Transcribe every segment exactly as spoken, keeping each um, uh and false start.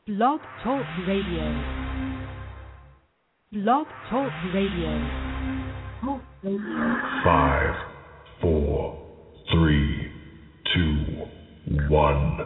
Blog Talk Radio. Blog Talk Radio. Five, four, three, two, one.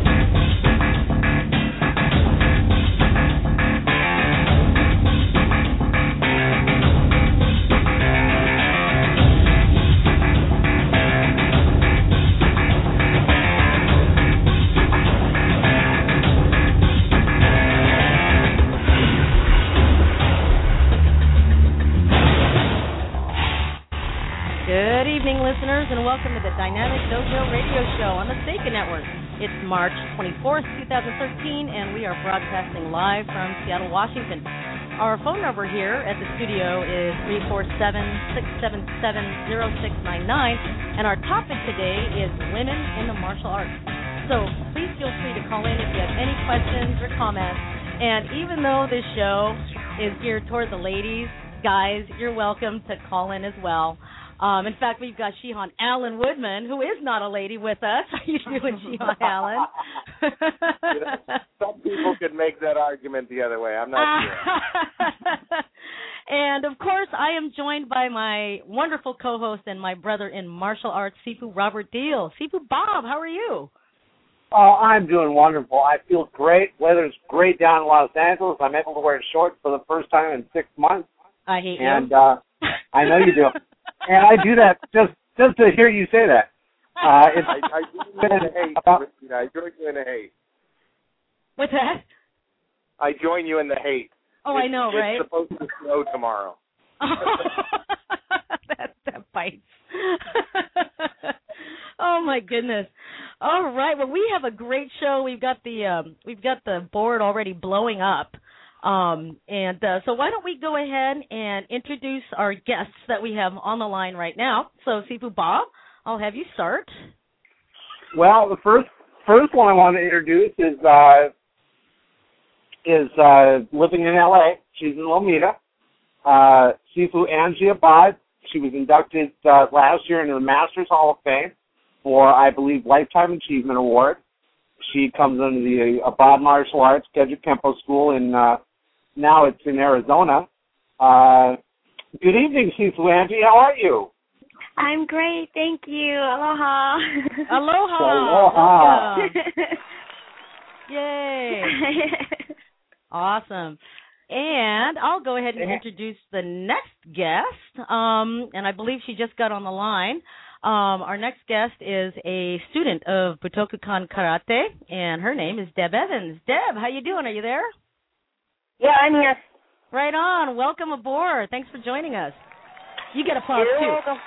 Good evening, listeners, and welcome to the Dynamic Dojo Radio Show on the Seika Network. It's March twenty-fourth, twenty thirteen, and we are broadcasting live from Seattle, Washington. Our phone number here at the studio is three four seven, six seven seven, zero six nine nine, and our topic today is women in the martial arts. So please feel free to call in if you have any questions or comments. And even though this show is geared toward the ladies, guys, you're welcome to call in as well. Um, in fact, we've got Shihan Allen Woodman, who is not a lady, with us. How you doing, Shihan Allen? You know, some people could make that argument the other way. I'm not sure. And, of course, I am joined by my wonderful co-host and my brother in martial arts, Sifu Robert Deal. Sifu Bob, how are you? Oh, I'm doing wonderful. I feel great. Weather's great down in Los Angeles. I'm able to wear shorts for the first time in six months. I hate and, you. And uh, I know you do. And I do that just just to hear you say that. Uh, it's I, I join you in the hate. Christina. I join you in the hate. What's that? I join you in the hate. Oh, it's, I know, it's right? It's supposed to snow tomorrow. that, that bites. Oh my goodness! All right, well, we have a great show. We've got the um, we've got the board already blowing up. Um, and uh, so why don't we go ahead and introduce our guests that we have on the line right now. So, Sifu Bob, I'll have you start. Well, the first first one I want to introduce is uh, is uh, living in L A. She's in Lomita. Uh, Sifu Angie Abad. She was inducted uh, last year into the Masters Hall of Fame for, I believe, Lifetime Achievement Award. She comes under the Abad Martial Arts Geju Kempo School in uh, now it's in Arizona. Uh, good evening, Sifu Angie. How are you? I'm great, thank you. Aloha. Aloha. Aloha. Yay. Awesome. And I'll go ahead and introduce the next guest. Um, and I believe she just got on the line. Um, our next guest is a student of Butokukan Karate, and her name is Deb Evans. Deb, how you doing? Are you there? Yeah, I'm here. Right on. Welcome aboard. Thanks for joining us. You get applause, You're too. welcome.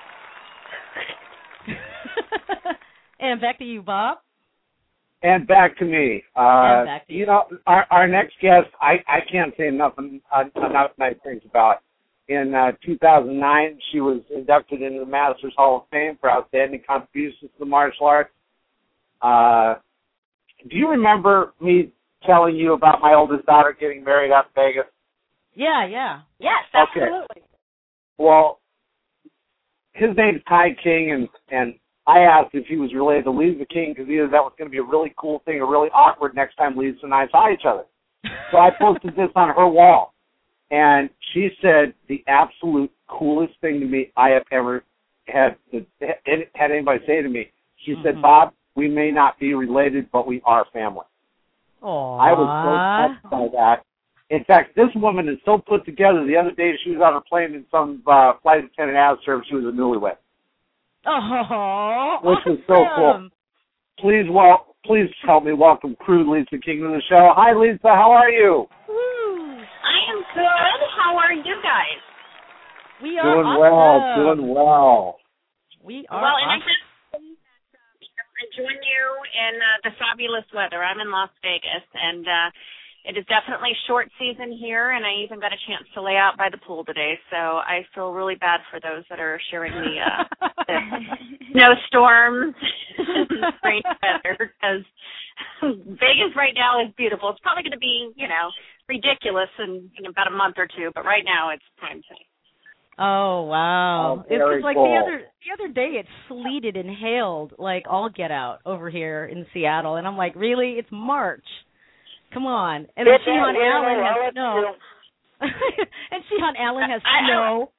And back to you, Bob. And back to me. Uh, and back to you. you know, our, our next guest, I, I can't say enough, uh, enough nice things about. In uh, two thousand nine, she was inducted into the Masters Hall of Fame for outstanding contributions to the martial arts. Uh, do you remember me telling you about my oldest daughter getting married out in Vegas? Yeah, yeah. Yes, absolutely. Okay. Well, his name's Ty King, and, and I asked if he was related to Lisa King because either that was going to be a really cool thing or really awkward next time Lisa and I saw each other. So I posted this on her wall, and she said the absolute coolest thing to me I have ever had had anybody say to me. She mm-hmm. said, Bob, we may not be related, but we are family. Aww. I was so touched by that. In fact, this woman is so put together. The other day, she was on a plane and some uh, flight attendant asked her if she was a newlywed. Oh, which awesome. was so cool. Please, well, please help me welcome Crew Lisa King to the show. Hi, Lisa. How are you? Woo. I am good. How are you guys? We are doing awesome. well. Doing well. We are. Well, awesome. and I just I join you in uh, the fabulous weather. I'm in Las Vegas, and uh, it is definitely short season here, and I even got a chance to lay out by the pool today, so I feel really bad for those that are sharing the, uh, the snowstorms and rain weather, because Vegas right now is beautiful. It's probably going to be, you know, ridiculous in, in about a month or two, but right now it's prime time. Oh wow! Oh, it's just like cool. the other the other day it sleeted and hailed like all get out over here in Seattle, and I'm like, really? It's March. Come on. And then Sheehan Allen I'll has let snow. you. And Sheehan Allen has I- I- snow.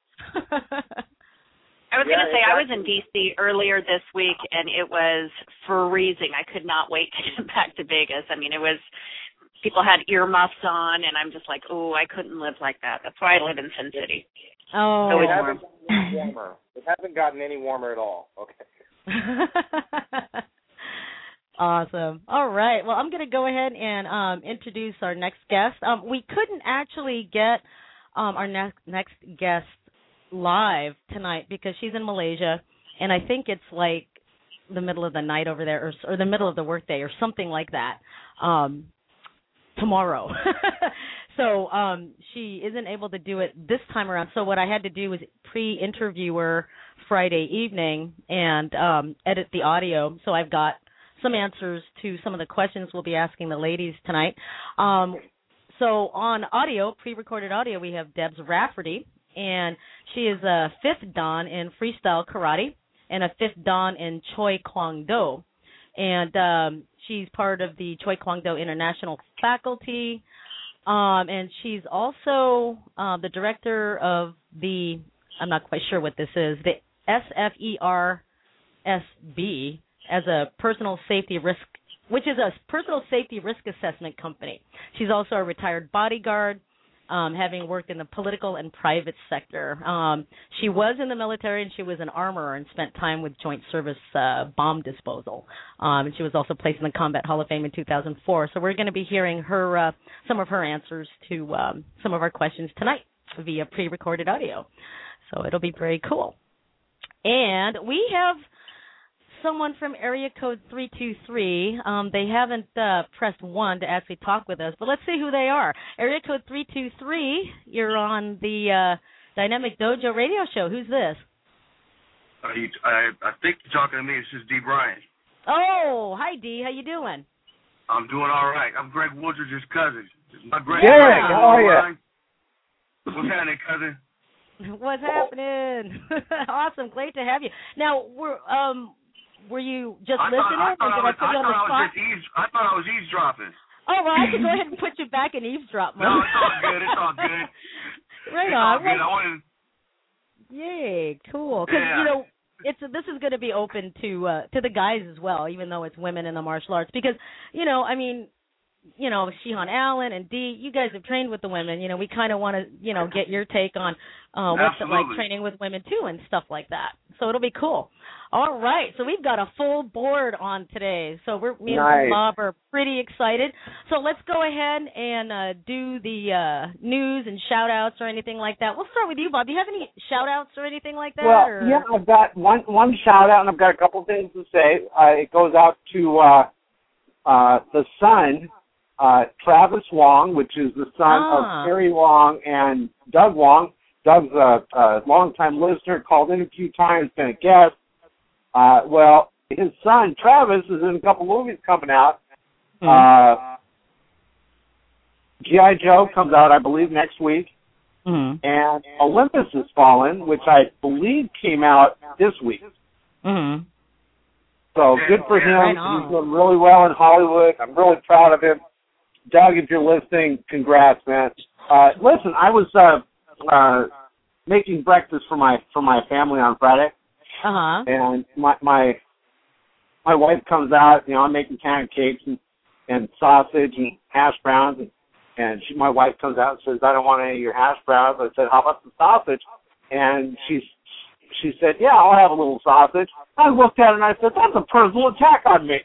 I was Yeah, going to say, I was exactly. in D C earlier this week, and it was freezing. I could not wait to get back to Vegas. I mean, it was, people had earmuffs on, and I'm just like, oh, I couldn't live like that. That's why I live in Sin City. Oh. So It it's hasn't gotten any warmer. It hasn't gotten any warmer at all. Okay. Awesome. All right. Well, I'm going to go ahead and um, introduce our next guest. Um, we couldn't actually get um, our next next guest live tonight because she's in Malaysia, and I think it's like the middle of the night over there, or, or the middle of the workday, or something like that. Um, tomorrow. So um, she isn't able to do it this time around. So what I had to do was pre-interview her Friday evening and um, edit the audio. So I've got some answers to some of the questions we'll be asking the ladies tonight. Um, so on audio, pre-recorded audio, we have Debs Rafferty, and she is a fifth dan in freestyle karate and a fifth dan in Choi Kwang Do. And um, she's part of the Choi Kwang Do International faculty, um, and she's also uh, the director of the, I'm not quite sure what this is, the S F E R S B, as a personal safety risk, which is a personal safety risk assessment company. She's also a retired bodyguard, um, having worked in the political and private sector. Um, she was in the military, and she was an armorer and spent time with Joint Service uh, Bomb Disposal. Um, and she was also placed in the Combat Hall of Fame in two thousand four. So we're going to be hearing her uh, some of her answers to um, some of our questions tonight via pre-recorded audio. So it'll be very cool. And we have someone from area code three two three. Um, they haven't uh, pressed one to actually talk with us, but let's see who they are. Area code three two three, you're on the uh, Dynamic Dojo radio show. Who's this? Uh, you, I, I think you're talking to me. This is D. Bryan. Oh, hi, D. How you doing? I'm doing all right. I'm Greg Woodridge's cousin. My great Derek, Greg, how are you? Ryan. What's happening, cousin? What's happening? Awesome. Great to have you. Now, we're... um. Were you just I listening, thought, I thought or did I, I was, put you on I the thought I spot? was just eaves, I thought I was eavesdropping. Oh, well, I can go ahead and put you back in eavesdrop mode. No, it's all good. It's all good. Right it's on. all good. Well, I wanted. yay, cool. Because, Yeah. you know, it's this is going to be open to uh, to the guys as well, even though it's women in the martial arts. Because, you know, I mean, you know, Sheehan Allen and Dee, you guys have trained with the women. You know, we kind of want to, you know, get your take on uh, what's it like Absolutely. training with women, too, and stuff like that. So it'll be cool. All right, so we've got a full board on today. So we're, me Nice. and Bob are pretty excited. So let's go ahead and uh, do the uh, news and shout-outs or anything like that. We'll start with you, Bob. Do you have any shout-outs or anything like that? Well, or? yeah, I've got one one shout out, and I've got a couple things to say. Uh, it goes out to uh, uh, the son, uh, Travis Wong, which is the son Ah. of Terry Wong and Doug Wong. Doug's a, a longtime listener, called in a few times, been a guest. Uh, well, his son, Travis, is in a couple movies coming out. Hmm. Uh, G I. Joe comes out, I believe, next week. Mm-hmm. And Olympus Has Fallen, which I believe came out this week. Mm-hmm. So Yeah, good for yeah. him. Right on. He's doing really well in Hollywood. I'm really proud of him. Doug, if you're listening, congrats, man. Uh, listen, I was uh, uh, making breakfast for my for my family on Friday. Uh-huh. And my my my wife comes out, you know, I'm making pancakes and, and sausage and hash browns, and, and she, my wife comes out and says, I don't want any of your hash browns. I said, how about the sausage? And she she said, yeah, I'll have a little sausage. I looked at her and I said, that's a personal attack on me.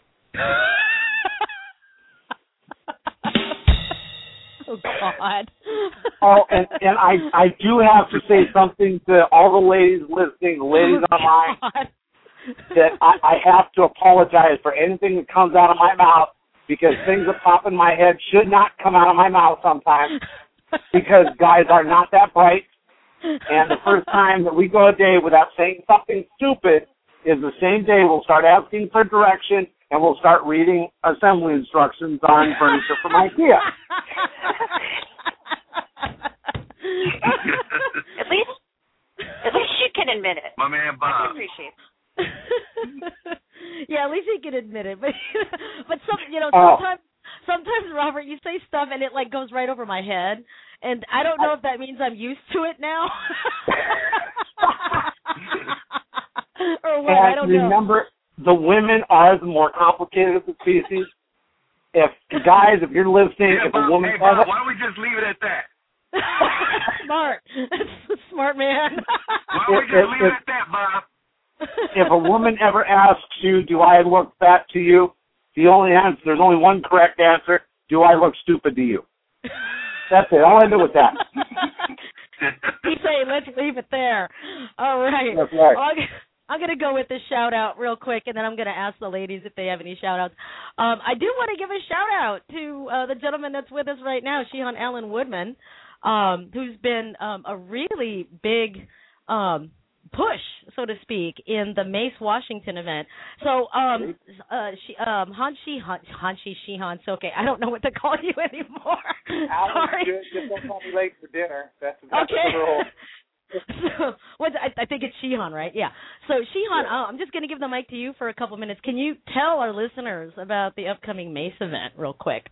Oh, God. Oh, and, and I, I do have to say something to all the ladies listening, the ladies Oh, online, God. that I, I have to apologize for anything that comes out of my mouth, because things that pop in my head should not come out of my mouth sometimes, because guys are not that bright. And the first time that we go a day without saying something stupid is the same day we'll start asking for direction and we'll start reading assembly instructions on furniture from IKEA. At least, at least you can admit it. My man I Bob. can appreciate it. Yeah, at least he can admit it. But but some, you know, Oh. sometimes sometimes, Robert, you say stuff and it like goes right over my head, and I don't know if that means I'm used to it now. Or what? And I don't remember, know. the women are the more complicated of the species. If guys, if you're listening, Yeah, if a Bob, woman hey, has Bob, a, why don't we just leave it at that? Smart. That's a smart man. Why don't we If- just if- leave it if- at that, Bob? if a woman ever asks you, "Do I look fat to you?" the only answer, there's only one correct answer: "Do I look stupid to you?" That's it. All I do with that. You say, let's leave it there. All right. That's right. I'm, I'm going to go with the shout out real quick, and then I'm going to ask the ladies if they have any shout outs. Um, I do want to give a shout out to uh, the gentleman that's with us right now, Shehan Allen Woodman, um, who's been um, a really big um, push, so to speak, in the Mace Washington event. So, um, uh, she, um, Hanshi, Han, Hanshi Shihan Soke, I don't know what to call you anymore. Alan's Sorry. good. Just don't call me late for dinner. That's, that's Okay. the rule. So, what's, I, I think it's Shehan, right? Yeah. So, Shehan, Yeah. uh, I'm just going to give the mic to you for a couple minutes. Can you tell our listeners about the upcoming Mace event real quick?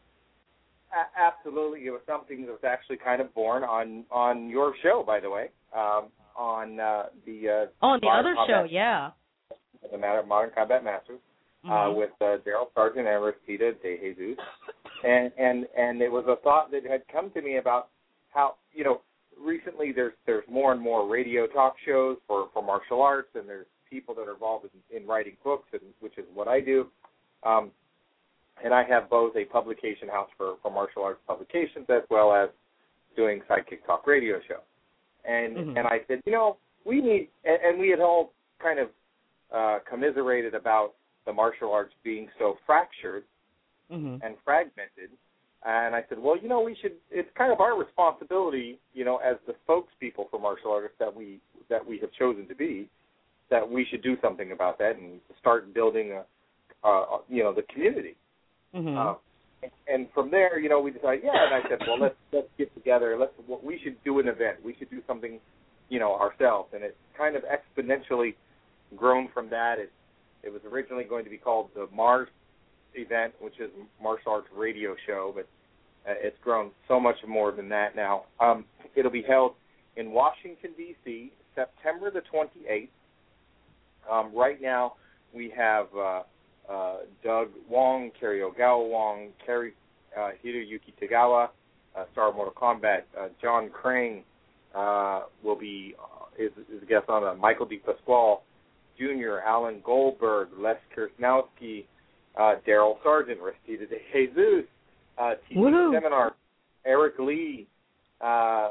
A- absolutely. It was something that was actually kind of born on, on your show, by the way, um, on uh, the... Uh, Oh, on the Modern other Combat, show, yeah. The Matter of Modern Combat Masters, uh, Mhm. with uh, Daryl Sargent and Aristida De Jesus. And, and, and it was a thought that had come to me about how, you know, recently there's there's more and more radio talk shows for, for martial arts, and there's people that are involved in, in writing books, and, which is what I do. Um, and I have both a publication house for, for martial arts publications as well as doing Sidekick Talk radio show. And Mhm. and I said, you know, we need, and, and we had all kind of uh, commiserated about the martial arts being so fractured Mhm. and fragmented. And I said, well, you know, we should, it's kind of our responsibility, you know, as the spokespeople for martial artists that we that we have chosen to be, that we should do something about that and start building a, a you know, the community. Mhm. Uh, and from there, you know, we decided, yeah, and I said, well, let's let's get together. Let's we should do an event. We should do something, you know, ourselves. And it's kind of exponentially grown from that. It it was originally going to be called the Mars event, which is martial arts radio show, but uh, it's grown so much more than that now. Um, it'll be held in Washington, D C, September the twenty-eighth. Um, right now, we have uh, uh, Doug Wong, Kerry Ogawa Wong, Kerry uh, Hiroyuki Tagawa, uh, Star Mortal Kombat. Uh, John Crane uh, will be uh, is, is a guest on uh, Michael D. Pasquale Junior, Alan Goldberg, Les Kirsnowski, uh, Daryl Sargent, Restita de Jesus, uh, T V Seminar, Eric Lee, uh,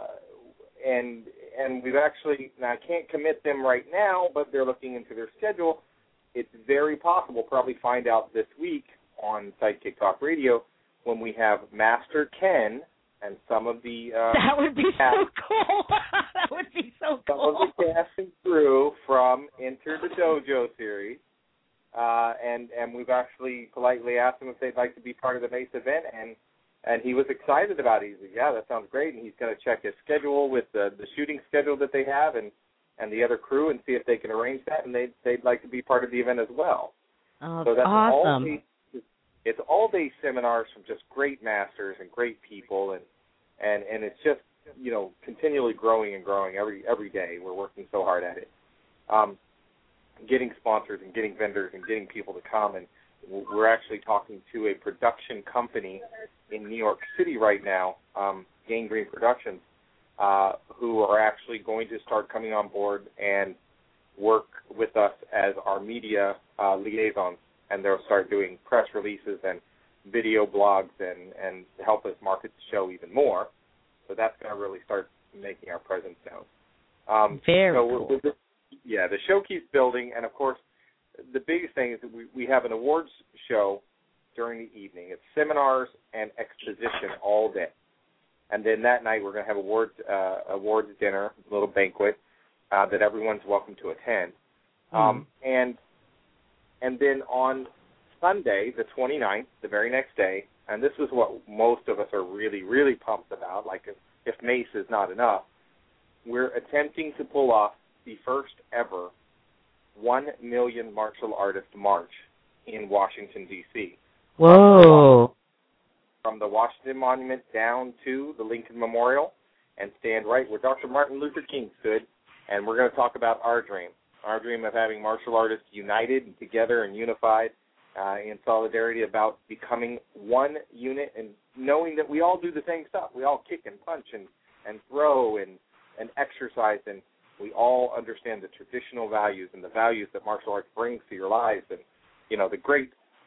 and and we've actually, now I can't commit them right now, but they're looking into their schedule. It's very possible, probably find out this week on Sidekick Talk Radio, when we have Master Ken and some of the... Uh, that would be cast, so cool. That would be so some cool. of the cast and crew from Enter the Dojo series. Uh, and, and we've actually politely asked them if they'd like to be part of the Mace event, and and he was excited about it. He said, yeah, that sounds great, and he's going to check his schedule with the, the shooting schedule that they have and, and the other crew and see if they can arrange that, and they'd, they'd like to be part of the event as well. Oh, so that's awesome. All day, it's all-day seminars from just great masters and great people, and, and, and it's just, you know, continually growing and growing every every day. We're working so hard at it. Um, getting sponsors and getting vendors and getting people to come, and we're actually talking to a production company in New York City right now, um, Gang Green Productions, uh, who are actually going to start coming on board and work with us as our media uh, liaisons, and they'll start doing press releases and video blogs and, and help us market the show even more. So that's going to really start making our presence known. Um, Very so cool. we're, we're, yeah, the show keeps building, and of course, the biggest thing is that we, we have an awards show during the evening. It's seminars and exposition all day. And then that night we're going to have awards uh, awards dinner, a little banquet uh, that everyone's welcome to attend. Mm. Um, and and then on Sunday, the twenty-ninth, the very next day, and this is what most of us are really, really pumped about, like if, if Mace is not enough, we're attempting to pull off the first ever one million martial artist march in Washington, D C. Whoa. from the Washington Monument down to the Lincoln Memorial and stand right where Doctor Martin Luther King stood. And we're going to talk about our dream, our dream of having martial artists united and together and unified uh, in solidarity about becoming one unit and knowing that we all do the same stuff. We all kick and punch and, and throw and, and exercise, and we all understand the traditional values and the values that martial arts brings to your lives, and, you know, the great,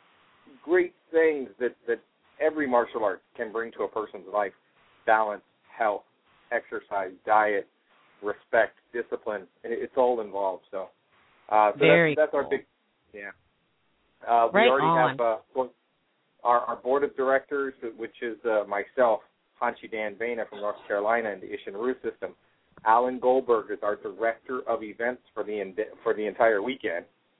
great things that, that every martial art can bring to a person's life: balance, health, exercise, diet, respect, discipline. It's all involved. So, uh, so Very that's, that's cool. our big, yeah. Uh, we right already on. have uh, our, our board of directors, which is uh, myself, Hanshi Dan Vena from North Carolina and the Ishinru system. Alan Goldberg is our director of events for the for the entire weekend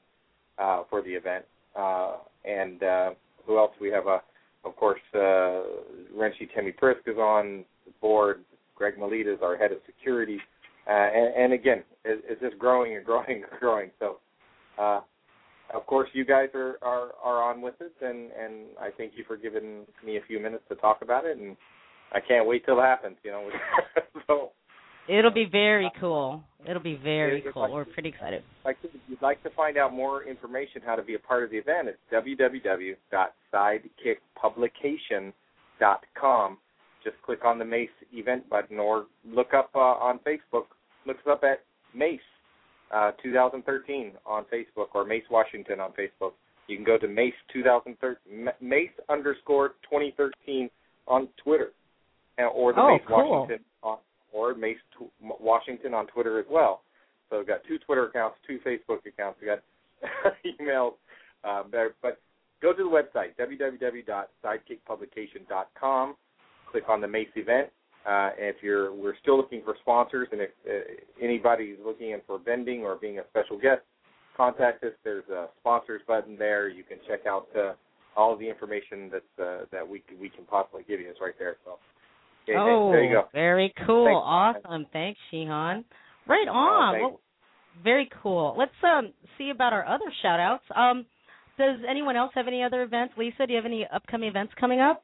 uh, for the event. Uh, and uh, who else? We have, uh, of course, uh, Renshi Temi Prisk is on the board. Greg Melita is our head of security. Uh, and, and again, it, it's just growing and growing and growing. So, uh, of course, you guys are, are, are on with it, and, and I thank you for giving me a few minutes to talk about it, and I can't wait till it happens, you know. So it'll be very cool. It'll be very if, cool. if We're pretty excited. Like, if you'd like to find out more information how to be a part of the event, it's w w w dot sidekick publication dot com. Just click on the MACE event button, or look up uh, on Facebook. Look us up at MACE uh, twenty thirteen on Facebook, or MACE Washington on Facebook. You can go to MACE twenty thirteen, MACE underscore twenty thirteen on Twitter, or the Oh, MACE cool. Washington on, or MACE t- Washington on Twitter as well. So we've got two Twitter accounts, two Facebook accounts. We got emails, uh, there. But go to the website w w w dot sidekick publication dot com. Click on the MACE event. Uh, and if you're, we're still looking for sponsors, and if uh, anybody's looking in for vending or being a special guest, contact us. There's a sponsors button there. You can check out uh, all of the information that uh, that we can, we can possibly give you. It's right there. So, okay, oh, there you go. Very cool. Thanks. Awesome. Thanks, Shihan. Right on. Uh, well, very cool. Let's um, see about our other shout-outs. Um, does anyone else have any other events? Lisa, do you have any upcoming events coming up?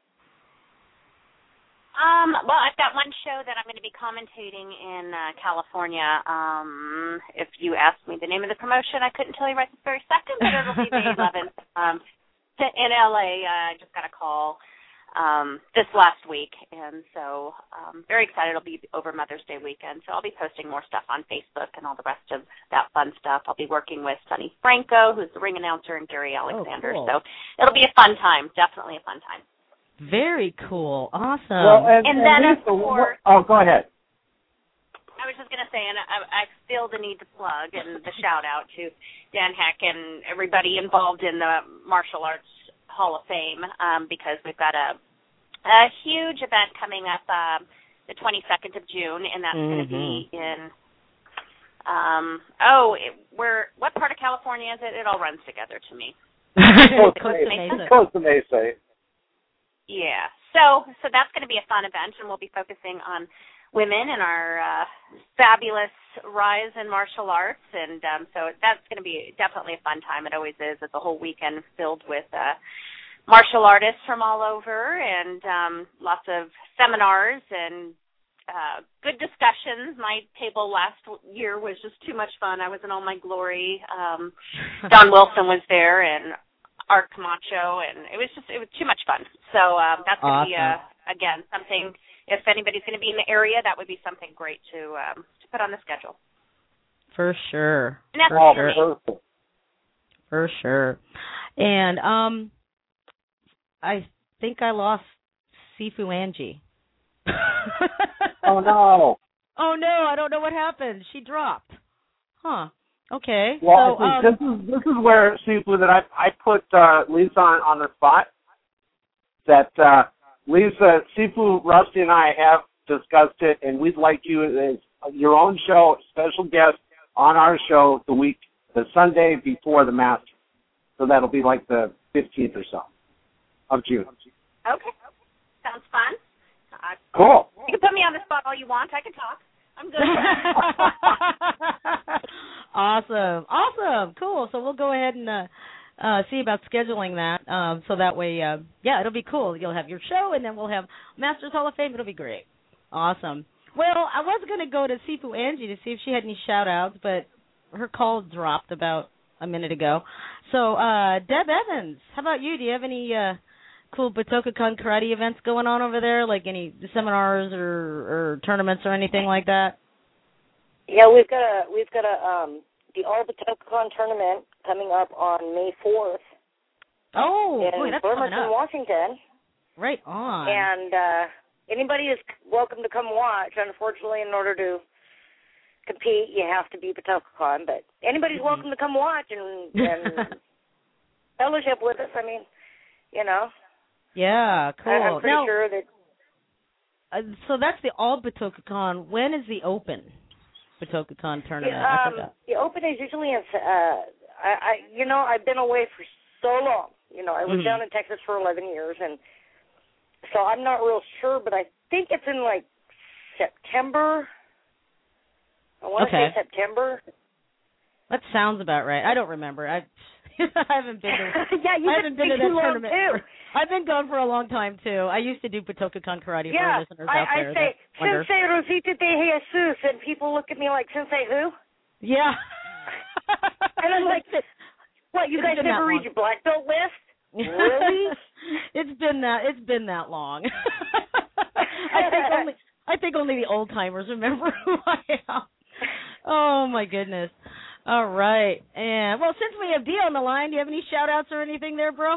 Um, well, I've got one show that I'm going to be commentating in uh, California. Um, if you asked me the name of the promotion, I couldn't tell you right this very second, but it'll be May eleventh um, in L A. Uh, I just got a call um, this last week, and so um, very excited. It'll be over Mother's Day weekend, so I'll be posting more stuff on Facebook and all the rest of that fun stuff. I'll be working with Sonny Franco, who's the ring announcer, and Gary Alexander. Oh, cool. So it'll be a fun time, definitely a fun time. Very cool. Awesome. Well, and, And and then, Lisa, of course- oh, go ahead. I was just going to say, and I, I feel the need to plug and the shout-out to Dan Heck and everybody involved in the Martial Arts Hall of Fame, um, because we've got a, a huge event coming up um, the twenty-second of June, and that's mm-hmm. going to be in, um, oh, it, where, what part of California is it? It all runs together to me. Close to Costa Mesa. Mesa. Close to Mesa. Yeah, so so that's going to be a fun event, and we'll be focusing on women and our uh, fabulous rise in martial arts, and um, so that's going to be definitely a fun time. It always is. It's a whole weekend filled with uh, martial artists from all over, and um, lots of seminars and uh, good discussions. My table last year was just too much fun. I was in all my glory. Um, Don Wilson was there, and Art Camacho, and it was just, it was too much fun. So um, that's going to Awesome. be, uh, again, something, if anybody's going to be in the area, that would be something great to um, to put on the schedule. For sure. And that's For all sure. for me. For sure. And um, I think I lost Sifu Angie. Oh, no. Oh, no, I don't know what happened. She dropped. Huh. Okay. Well, so, I um, think this is this is where, Sifu, that I I put uh, Lisa on, on the spot. That uh, Lisa, Sifu, Rusty, and I have discussed it, and we'd like you as your own show, special guest on our show the week, the Sunday before the Masters. So that'll be like the fifteenth or so of June. Okay. Sounds fun. Uh, Cool. you can put me on the spot all you want. I can talk. I'm good. Awesome. Awesome. Cool. So we'll go ahead and uh, uh, see about scheduling that. Um, so that way, uh, yeah, it'll be cool. You'll have your show, and then we'll have Masters Hall of Fame. It'll be great. Awesome. Well, I was going to go to Sifu Angie to see if she had any shout-outs, but her call dropped about a minute ago. So, uh, Deb Evans, how about you? Do you have any uh, cool BotokaCon karate events going on over there, like any seminars or, or tournaments or anything like that? Yeah, we've got a we've got a um, the All BotokaCon tournament coming up on May fourth. Oh, in boy, that's coming Bremerton, up. Washington. Right on. And uh, anybody is welcome to come watch. Unfortunately, in order to compete, you have to be BotokaCon, but anybody's mm-hmm. welcome to come watch and, and fellowship with us. I mean, you know. Yeah, cool. I, I'm pretty now, sure that. Uh, so that's the All BotokaCon. When is the Open BotokaCon tournament? Yeah, I um, forgot. the Open is usually in. Uh, I, I, you know, I've been away for so long. You know, I was mm-hmm. down in Texas for eleven years, and so I'm not real sure, but I think it's in like September. I want to okay. say September. That sounds about right. I don't remember. I I haven't been to. yeah, you I haven't been to too that long tournament. too. For, I've been gone for a long time too. I used to do BotokaCon karate yeah, for listeners I, out there. I say that wonder. Sensei Rosita de Jesus, and people look at me like Sensei who? Yeah. and I'm like, what? You it's guys never read your black belt list? Really? it's been that. It's been that long. I think only. I think only the old timers remember who I am. Oh my goodness. All right. And well, since we have Dee on the line, do you have any shout outs or anything there, bro?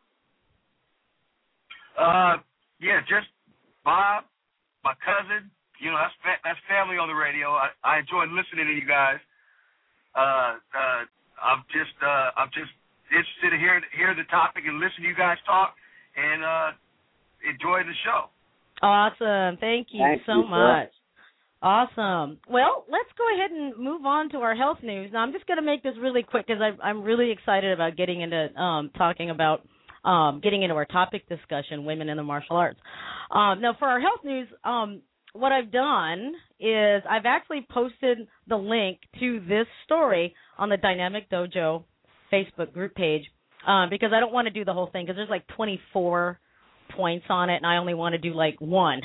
Uh yeah, just Bob, my cousin, you know, that's fa- that's family on the radio. I, I enjoyed listening to you guys. Uh uh I'm just uh I'm just interested to hear hear the topic and listen to you guys talk and uh enjoy the show. Awesome. Thank you Thank so you, much. Awesome. Well, let's go ahead and move on to our health news. Now, I'm just going to make this really quick because I'm really excited about getting into um, talking about um, getting into our topic discussion, women in the martial arts. Um, now, for our health news, um, what I've done is I've actually posted the link to this story on the Dynamic Dojo Facebook group page um, because I don't want to do the whole thing because there's like twenty-four points on it, and I only want to do like one.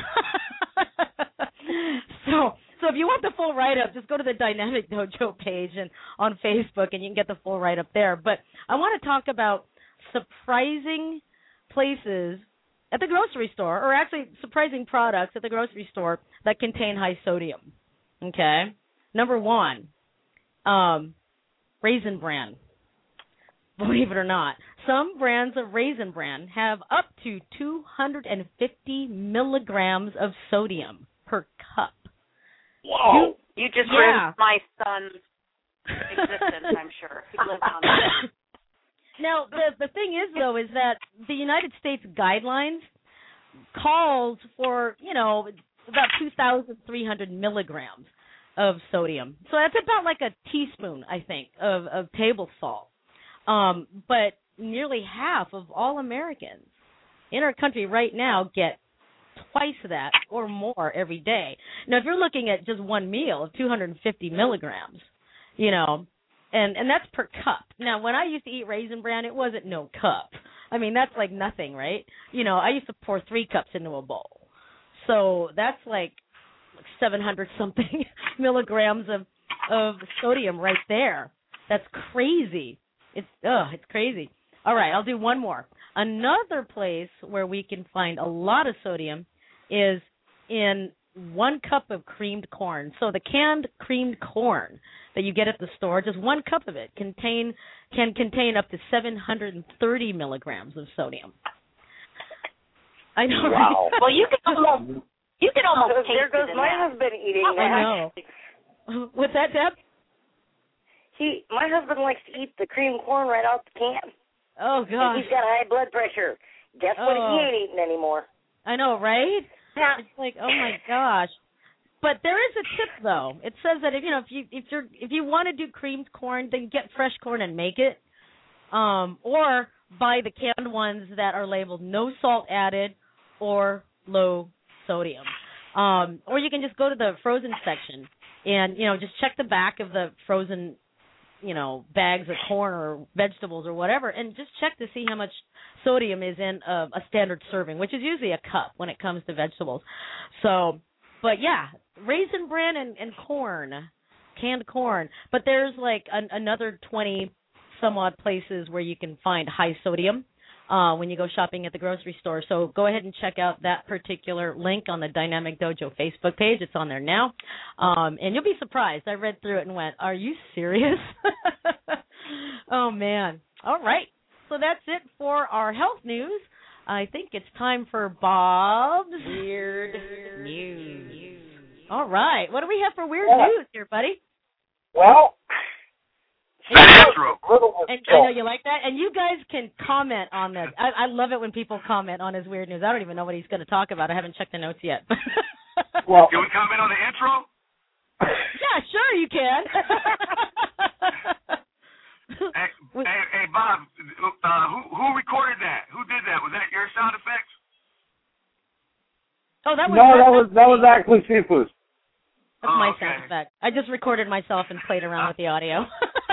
so, so if you want the full write-up, just go to the Dynamic Dojo page and on Facebook, and you can get the full write-up there. But I want to talk about surprising places at the grocery store, or actually surprising products at the grocery store that contain high sodium. Okay, number one, um, Raisin Bran. Believe it or not, some brands of Raisin Bran have up to two hundred fifty milligrams of sodium per cup. Whoa! You, you just yeah. ruined my son's existence, I'm sure. He lives on that. Now, the the thing is, though, is that the United States guidelines calls for, you know, about two thousand three hundred milligrams of sodium. So that's about like a teaspoon, I think, of, of table salt. Um, but nearly half of all Americans in our country right now get twice that or more every day. Now, if you're looking at just one meal of two hundred fifty milligrams, you know, and, and that's per cup. Now, when I used to eat Raisin Bran, it wasn't no cup. I mean, that's like nothing, right? You know, I used to pour three cups into a bowl. So that's like seven hundred something milligrams of, of sodium right there. That's crazy. It's ugh, it's crazy. All right, I'll do one more. Another place where we can find a lot of sodium is in one cup of creamed corn. So the canned creamed corn that you get at the store, just one cup of it contain can contain up to seven hundred thirty milligrams of sodium. I know. Wow. Right? Well, you can almost you can almost taste there goes it in my that. husband eating that. I know. What's that, Deb? He, my husband likes to eat the cream corn right out the can. Oh, gosh. And he's got high blood pressure. Guess what? Oh. He ain't eating anymore. I know, right? Yeah. It's like, oh my gosh. But there is a tip, though. It says that if you know if you if you're if you want to do creamed corn, then get fresh corn and make it, um, or buy the canned ones that are labeled no salt added or low sodium, um, or you can just go to the frozen section and you know just check the back of the frozen you know, bags of corn or vegetables or whatever, and just check to see how much sodium is in a, a standard serving, which is usually a cup when it comes to vegetables. So, but yeah, Raisin Bran and, and corn, canned corn. But there's like an, another twenty some odd places where you can find high sodium uh, when you go shopping at the grocery store. So go ahead and check out that particular link on the Dynamic Dojo Facebook page. It's on there now. Um, and you'll be surprised. I read through it and went, are you serious? Oh, man. All right. So that's it for our health news. I think it's time for Bob's Weird News. All right. What do we have for weird yeah. news here, buddy? Well, and, and I know you like that. And you guys can comment on this. I, I love it when people comment on his weird news. I don't even know what he's going to talk about. I haven't checked the notes yet. Well, can we comment on the intro? Yeah, sure you can. hey, hey, hey, Bob, uh, who, who recorded that? Who did that? Was that your sound effects? Oh, that was no, that was that was actually Sifu's. That's oh, my okay. sound effect. I just recorded myself and played around with the audio.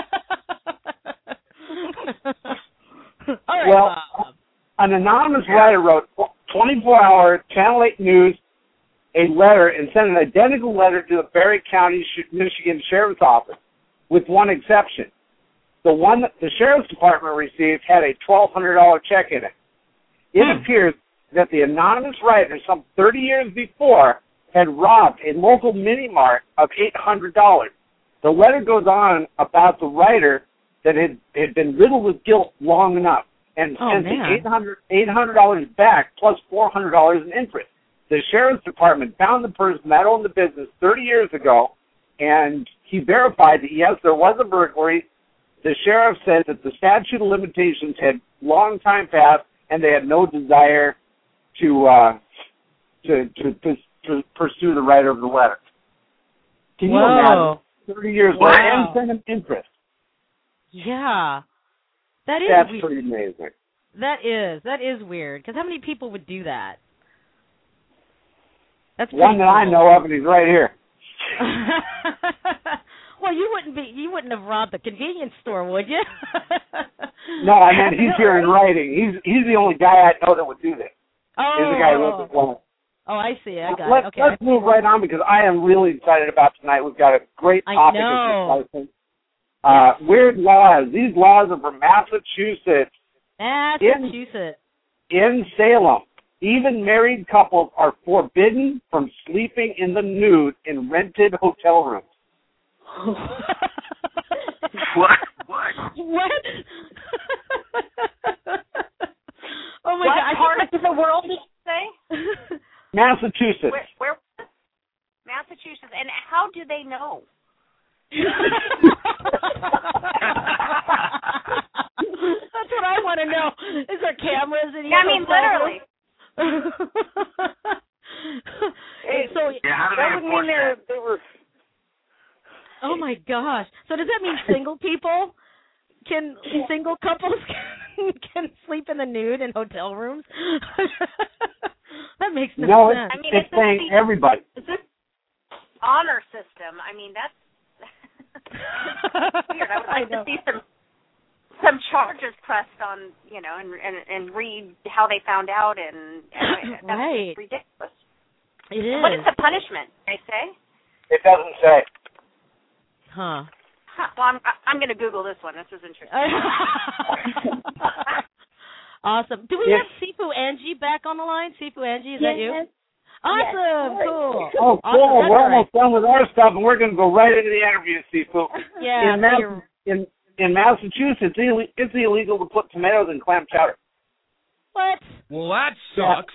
All right, well, Bob. An anonymous writer wrote twenty-four hour Channel eight News a letter and sent an identical letter to the Barry County, Michigan Sheriff's Office, with one exception. The one that the Sheriff's Department received had a twelve hundred dollars check in it. It hmm. appears that the anonymous writer, some thirty years before, had robbed a local mini-mart of eight hundred dollars. The letter goes on about the writer that had, had been riddled with guilt long enough and oh, sent man. the eight hundred dollars, eight hundred dollars back plus four hundred dollars in interest. The Sheriff's Department found the person that owned the business thirty years ago, and he verified that, yes, there was a burglary. The sheriff said that the statute of limitations had long time passed, and they had no desire to uh, to, to, to, to pursue the writer of the letter. Can Whoa. you imagine? thirty years wow. later, and send him interest. Yeah. That is That's weird. pretty amazing. That is. That is weird. Because how many people would do that? That's one that cool. I know of, and he's right here. Well, you wouldn't be. You wouldn't have robbed the convenience store, would you? No, I mean he's here in writing. He's he's the only guy I know that would do this. Oh. He's the guy who wrote this one. Oh, I see. I got let's, it. Okay. Let's move right on because I am really excited about tonight. We've got a great topic of discussion. Uh, weird laws. These laws are from Massachusetts. Massachusetts. In, in Salem, even married couples are forbidden from sleeping in the nude in rented hotel rooms. What? What? What? Oh my what God! What part of the world did you say? Massachusetts. Where, where? Massachusetts. And how do they know? That's what I want to know. Is there cameras in here? Yeah, I mean, literally. Hey, so yeah, how do that they would enforce mean that? they were. Oh my gosh! So does that mean single people can single couples can, can sleep in the nude in hotel rooms? That makes no, no sense. It's, I mean, it's it's saying the, everybody. Is this honor system? I mean, that's weird. I would like I to see some some charges pressed on, you know, and and, and read how they found out, and, and that's right. ridiculous. It is. What is the punishment? They say. It doesn't say. Huh. Huh. Well, I'm I'm going to Google this one. This is interesting. Awesome. Do we yes. have Sifu Angie back on the line? Sifu Angie, is yes. that you? Awesome. Yes. Cool. Oh, cool. Awesome. We're That's almost done with our stuff, and we're going to go right into the interview, Sifu. Yeah. In, so Mass- you're... in, in Massachusetts, it's illegal to put tomatoes in clam chowder. What? Well, that sucks.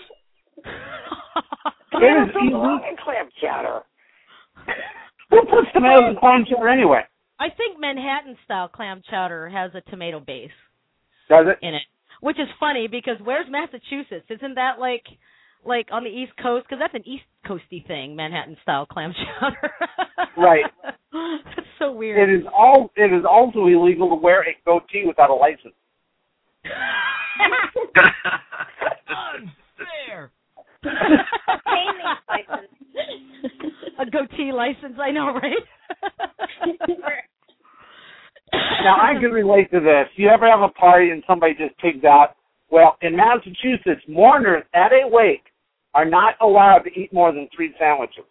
It is illegal in clam chowder. Who puts tomatoes in clam chowder anyway? I think Manhattan-style clam chowder has a tomato base. Does it? In it. Which is funny because where's Massachusetts? Isn't that like like on the East Coast? Because that's an East Coasty thing, Manhattan-style clam chowder. Right. That's so weird. It is all. It is also illegal to wear a goatee without a license. Unfair. license. A goatee license, I know, right? now I can relate to this. You ever have a party and somebody just pigs out? Well, in Massachusetts, mourners at a wake are not allowed to eat more than three sandwiches.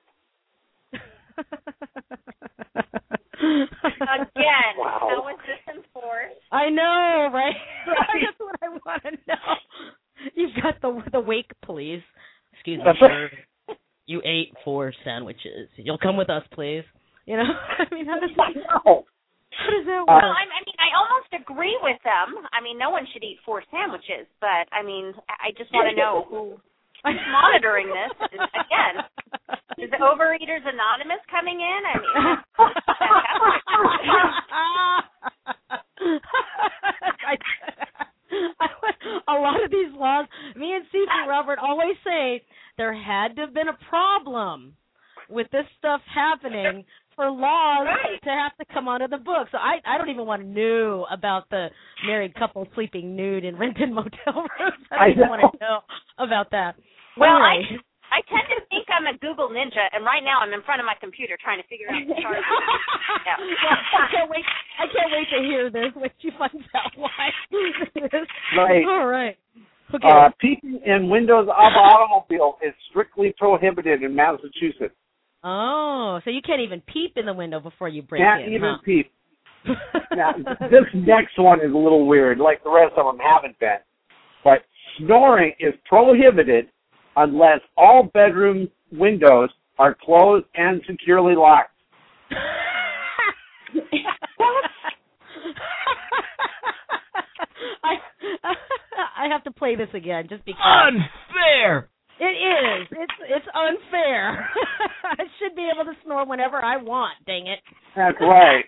Again, Wow. how is this enforced? I know, right? That's what I want to know. You've got the the wake police. Excuse me, That's sir. You ate four sandwiches. You'll come with us, please. You know, I mean, how does that, No. how does that Well, work? I, I mean, I almost agree with them. I mean, no one should eat four sandwiches, but I mean, I just want to know who who's monitoring this. And again, is the Overeaters Anonymous coming in? I mean, I, I, a lot of these laws, me and Cece Robert always say there had to have been a problem with this stuff happening for laws Right. to have to come onto the books. So I, I don't even want to know about the married couple sleeping nude in rented motel rooms. I don't I even know. want to know about that. well, Anyway. I I tend to think I'm a Google ninja, and right now I'm in front of my computer trying to figure out the charges. Yeah. I can't wait. I can't wait to hear this when she finds out why. Right. All right. Okay. Uh, peeping in windows of an automobile is strictly prohibited in Massachusetts. Oh, so you can't even peep in the window before you break Can't in, even huh? peep. Now, this next one is a little weird, like the rest of them haven't been. But snoring is prohibited unless all bedroom windows are closed and securely locked. I I have to play this again just because. Unfair! It is. It's it's unfair. I should be able to snore whenever I want. Dang it. That's right.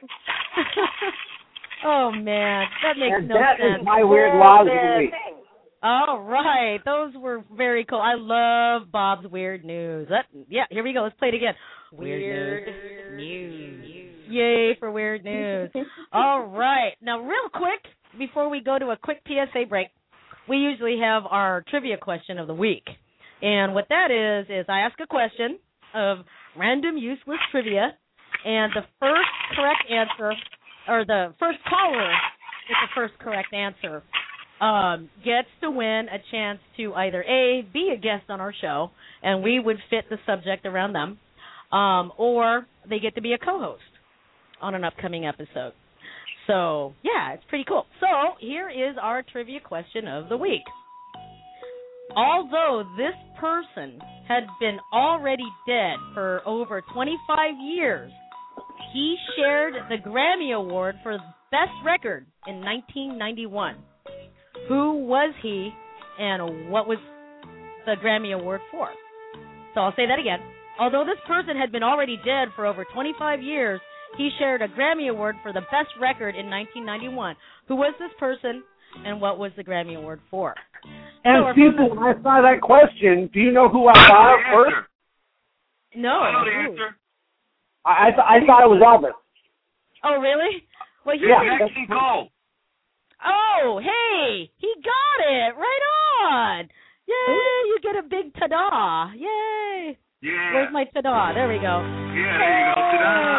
Oh man, that makes And no that sense. is my weird laws of the The week. thing. All right, those were very cool. I love Bob's weird news. That, yeah, here we go. Let's play it again. Weird, news. Yay for weird news. All right, now real quick before we go to a quick P S A break, we usually have our trivia question of the week, and what that is is I ask a question of random useless trivia, and the first correct answer, or the first caller with the first correct answer, um, gets to win a chance to either A, be a guest on our show, and we would fit the subject around them, um, or they get to be a co-host on an upcoming episode. So, yeah, it's pretty cool. So, here is our trivia question of the week. Although this person had been already dead for over twenty-five years, he shared the Grammy Award for Best Record in nineteen ninety-one. Who was he, and what was the Grammy Award for? So I'll say that again. Although this person had been already dead for over twenty-five years, he shared a Grammy Award for the Best Record in nineteen ninety-one. Who was this person, and what was the Grammy Award for? And So our people, first- when I saw that question, do you know who I thought of first? No. I know the who? answer. I, I, th- I thought it was Elvis. Oh, really? Well, you Yeah. did- Jack King Cole. Oh, hey, he got it. Right on. Yay, you get a big ta-da. Yay. Yeah. Where's my ta-da? There we go. Yeah, there you go. Ta-da.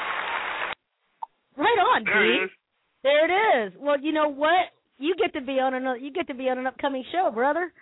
Right on, There it D. is. There it is. Well, you know what? You get to be on an you get to be on an upcoming show, brother.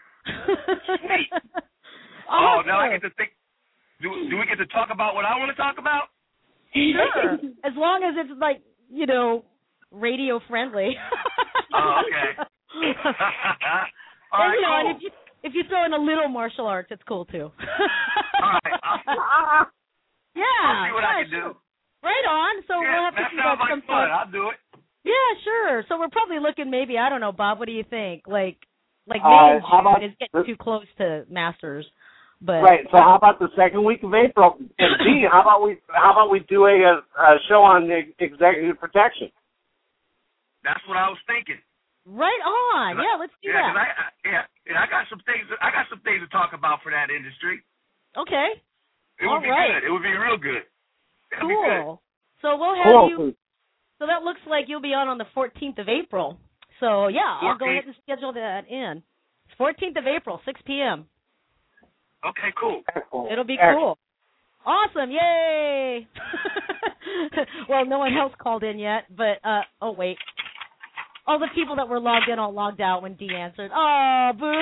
Oh, now I Awesome. get to think. Do, do we get to talk about what I want to talk about? Sure. As long as it's like, you know, radio friendly. Oh, okay. All And, right, you know, cool. and if you if you throw in a little martial arts, it's cool too. All right. I'll, Yeah. I'll see what yeah, I can sure. do. Right on. So Yeah, we'll have to that see sounds about like some fun. I'll do it. Yeah, sure. So we're probably looking maybe, I don't know, Bob, what do you think? Like like Uh, May and how about June is getting too close to Masters. But Right. So how about the second week of April? And B, how about we how about we do a, a show on the executive protection? That's what I was thinking. right on. Yeah, let's do yeah, 'cause that. I, I, yeah, yeah, I got some things. I got some things to talk about for that industry. Okay. It would All be right. good. It would be real good. That'd be good. Cool. So we'll have Cool. you so that looks like you'll be on on the fourteenth of April. So yeah, I'll go ahead and schedule that in. fourteenth of April, six p.m. Okay, cool. Excellent. It'll be Excellent. cool. Awesome. Yay. Well, no one else called in yet, but, uh, oh, wait. All the people that were logged in all logged out when Dee answered. Oh, boo.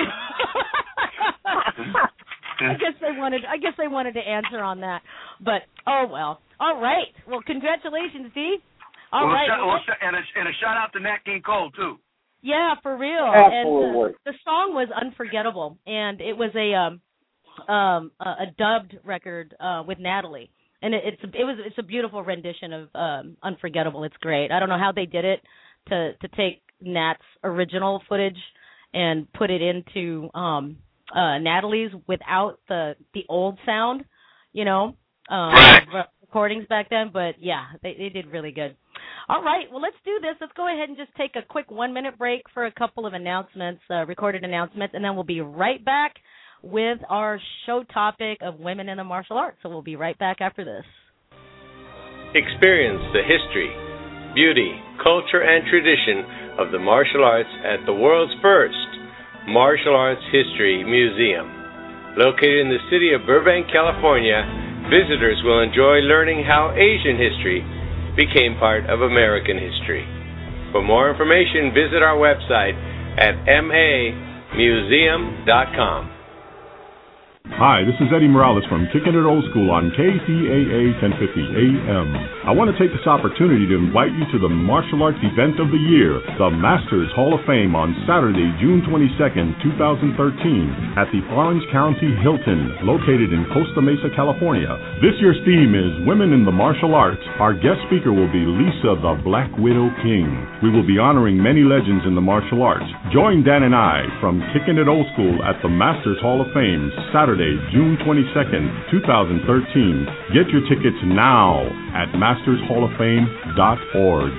I guess they wanted. I guess they wanted to answer on that, but oh well. All right. Well, congratulations, Dee. All well, right. Sh- well, sh- and, a, and a shout out to Nat King Cole too. Yeah, for real. Absolutely. And uh, the song was unforgettable, and it was a um um a, a dubbed record uh, with Natalie, and it, it's it was it's a beautiful rendition of um, Unforgettable. It's great. I don't know how they did it to to take Nat's original footage and put it into um. Uh, Natalie's without the the old sound, you know, um, recordings back then. But yeah, they they did really good. All right, well let's do this. Let's go ahead and just take a quick one minute break for a couple of announcements, uh, recorded announcements, and then we'll be right back with our show topic of women in the martial arts. So we'll be right back after this. Experience the history, beauty, culture, and tradition of the martial arts at the world's first Martial Arts History Museum. Located in the city of Burbank, California, visitors will enjoy learning how Asian history became part of American history. For more information, visit our website at m a museum dot com. Hi, this is Eddie Morales from Kicking It Old School on K C A A ten fifty A M. I want to take this opportunity to invite you to the martial arts event of the year, the Masters Hall of Fame, on Saturday, June twenty-second, twenty thirteen, at the Orange County Hilton, located in Costa Mesa, California. This year's theme is Women in the Martial Arts. Our guest speaker will be Lisa the Black Widow King. We will be honoring many legends in the martial arts. Join Dan and I from Kicking It Old School at the Masters Hall of Fame, Saturday, June twenty-second, twenty thirteen. Get your tickets now at masters hall of fame dot org.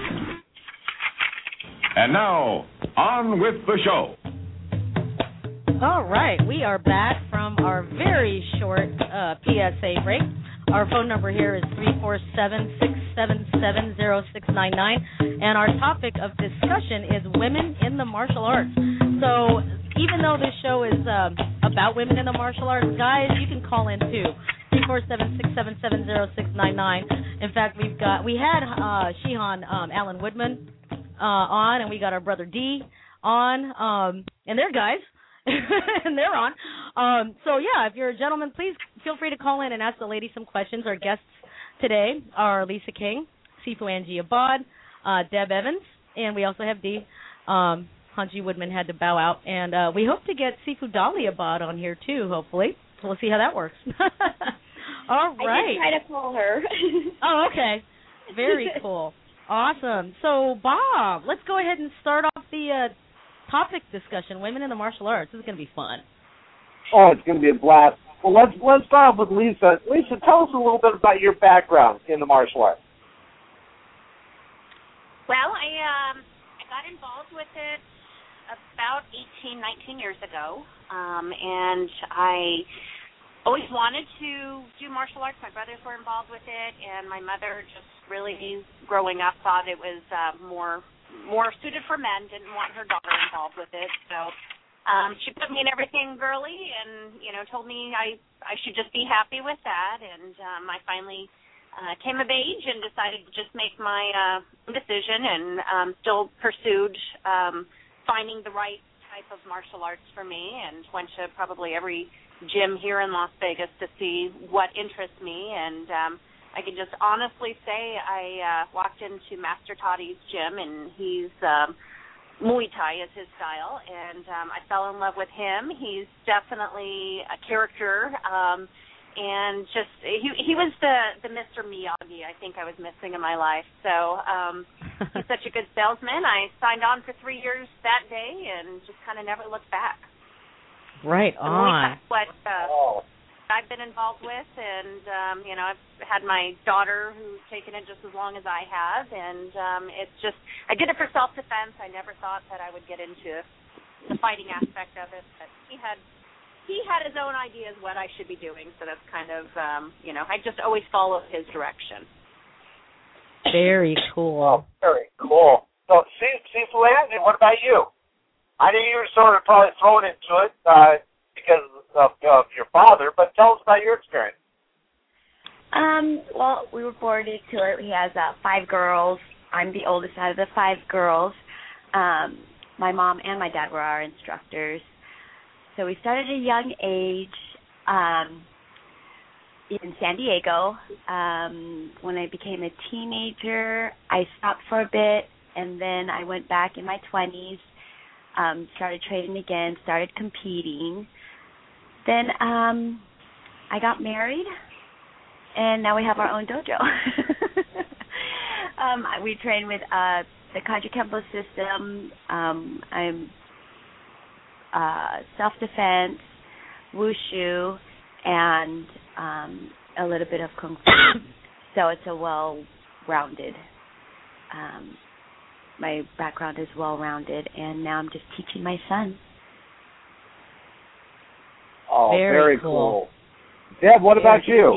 And now, on with the show. All right, we are back from our very short uh, P S A break. Our phone number here is three four seven, six seven seven, zero six nine nine, and our topic of discussion is women in the martial arts. So even though this show is um, about women in the martial arts, guys, you can call in too. three four seven, six seven seven, zero six nine nine. In fact, we've got we had uh, Shihan um, Alan Woodman uh, on, and we got our brother D on, um, and they're guys, and they're on. Um, so yeah, if you're a gentleman, please feel free to call in and ask the ladies some questions. Our guests today are Lisa King, Sifu Angie Abad, uh, Deb Evans, and we also have D. Um, Hanji Woodman had to bow out, and uh, we hope to get Sifu Dali Abad on here too, hopefully. So we'll see how that works. All right. I did try to call her. Oh, okay. Very cool. Awesome. So, Bob, let's go ahead and start off the uh, topic discussion, women in the martial arts. This is going to be fun. Oh, it's going to be a blast. Well, let's let's start off with Lisa. Lisa, tell us a little bit about your background in the martial arts. Well, I um, I got involved with it about eighteen, nineteen years ago, um, and I always wanted to do martial arts. My brothers were involved with it, and my mother just really, growing up, thought it was uh, more more suited for men, didn't want her daughter involved with it. So um, she put me in everything girly and, you know, told me I, I should just be happy with that, and um, I finally uh, came of age and decided to just make my uh, decision, and um, still pursued um, finding the right type of martial arts for me, and went to probably every gym here in Las Vegas to see what interests me. And um, I can just honestly say I uh, walked into Master Toddy's gym, and he's um, Muay Thai is his style, and um, I fell in love with him. He's definitely a character, um, and just he he was the, the Mister Miyagi I think I was missing in my life. So um, he's such a good salesman. I signed on for three years that day and just kind of never looked back. Right on. That's what uh, I've been involved with, and um, you know, I've had my daughter who's taken it just as long as I have, and um, it's just I did it for self-defense. I never thought that I would get into the fighting aspect of it, but he had he had his own ideas what I should be doing, so that's kind of um, you know, I just always followed his direction. Very cool. Very cool. So, Sifu Angie, what about you? I know you were sort of probably thrown into it uh, because of, of your father, but tell us about your experience. Um, well, we were born into it. He has uh, five girls. I'm the oldest out of the five girls. Um, my mom and my dad were our instructors. So we started at a young age um, in San Diego. Um, when I became a teenager, I stopped for a bit, and then I went back in my twenties, um, started training again, started competing. Then um, I got married, and now we have our own dojo. um, we train with uh, the Kaji Kempo system. Um, I'm uh, self-defense, wushu, and um, a little bit of kung fu. So it's a well-rounded. Um, my background is well-rounded, and now I'm just teaching my son. Oh, very, very cool. cool. Deb, what about you?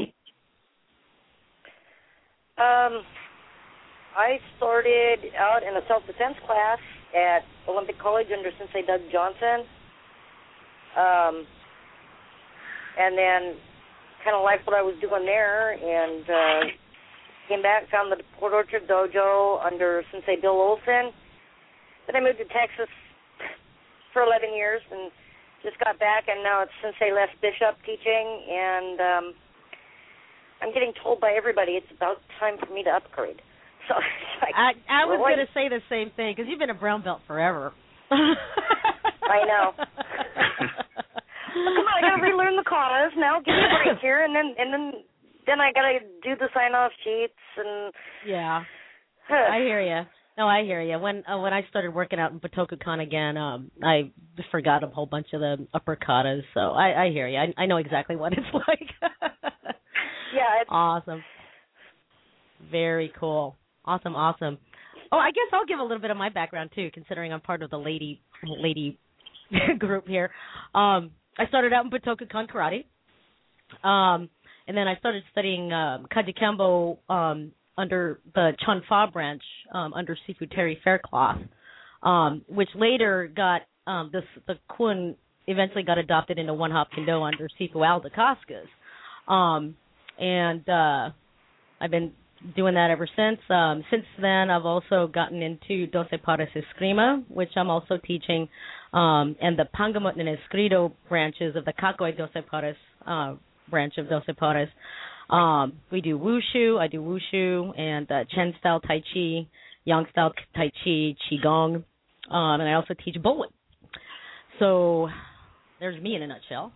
Um, I started out in a self-defense class at Olympic College under Sensei Doug Johnson. Um, and then kind of liked what I was doing there, and uh, came back, found the Port Orchard Dojo under Sensei Bill Olson. Then I moved to Texas for eleven years and just got back, and now it's Sensei Les Bishop teaching, and um, I'm getting told by everybody it's about time for me to upgrade. So it's like, I, I was well, going to say the same thing, because you've been a brown belt forever. I know. Well, come on, I got to relearn the katas now. Give me a break here, and then and then then I got to do the sign-off sheets and. Yeah, I hear you. No, I hear you. When uh, when I started working out in Patoka-Con again, um, I forgot a whole bunch of the upper katas. So I, I hear you. I, I know exactly what it's like. Yeah. It's... Awesome. Very cool. Awesome, awesome. Oh, I guess I'll give a little bit of my background too, considering I'm part of the lady lady group here. Um, I started out in Patoka-Con karate, um, and then I started studying um, Kaji Kempo um, under the Chun Fa branch um, under Sifu Terry Faircloth, um, which later got um, this the Kun eventually got adopted into One Hop Kendo under Sifu Al Dacascos, um, and uh, I've been doing that ever since. Um, since then, I've also gotten into Doce Pares Eskrima, which I'm also teaching, um, and the Pangamut and Escrito branches of the Kakoi Doce Pares uh, branch of Doce Pares. Um, we do wushu. I do wushu and uh, Chen style Tai Chi, Yang style Tai Chi, Qigong, um, and I also teach Bowen. So there's me in a nutshell.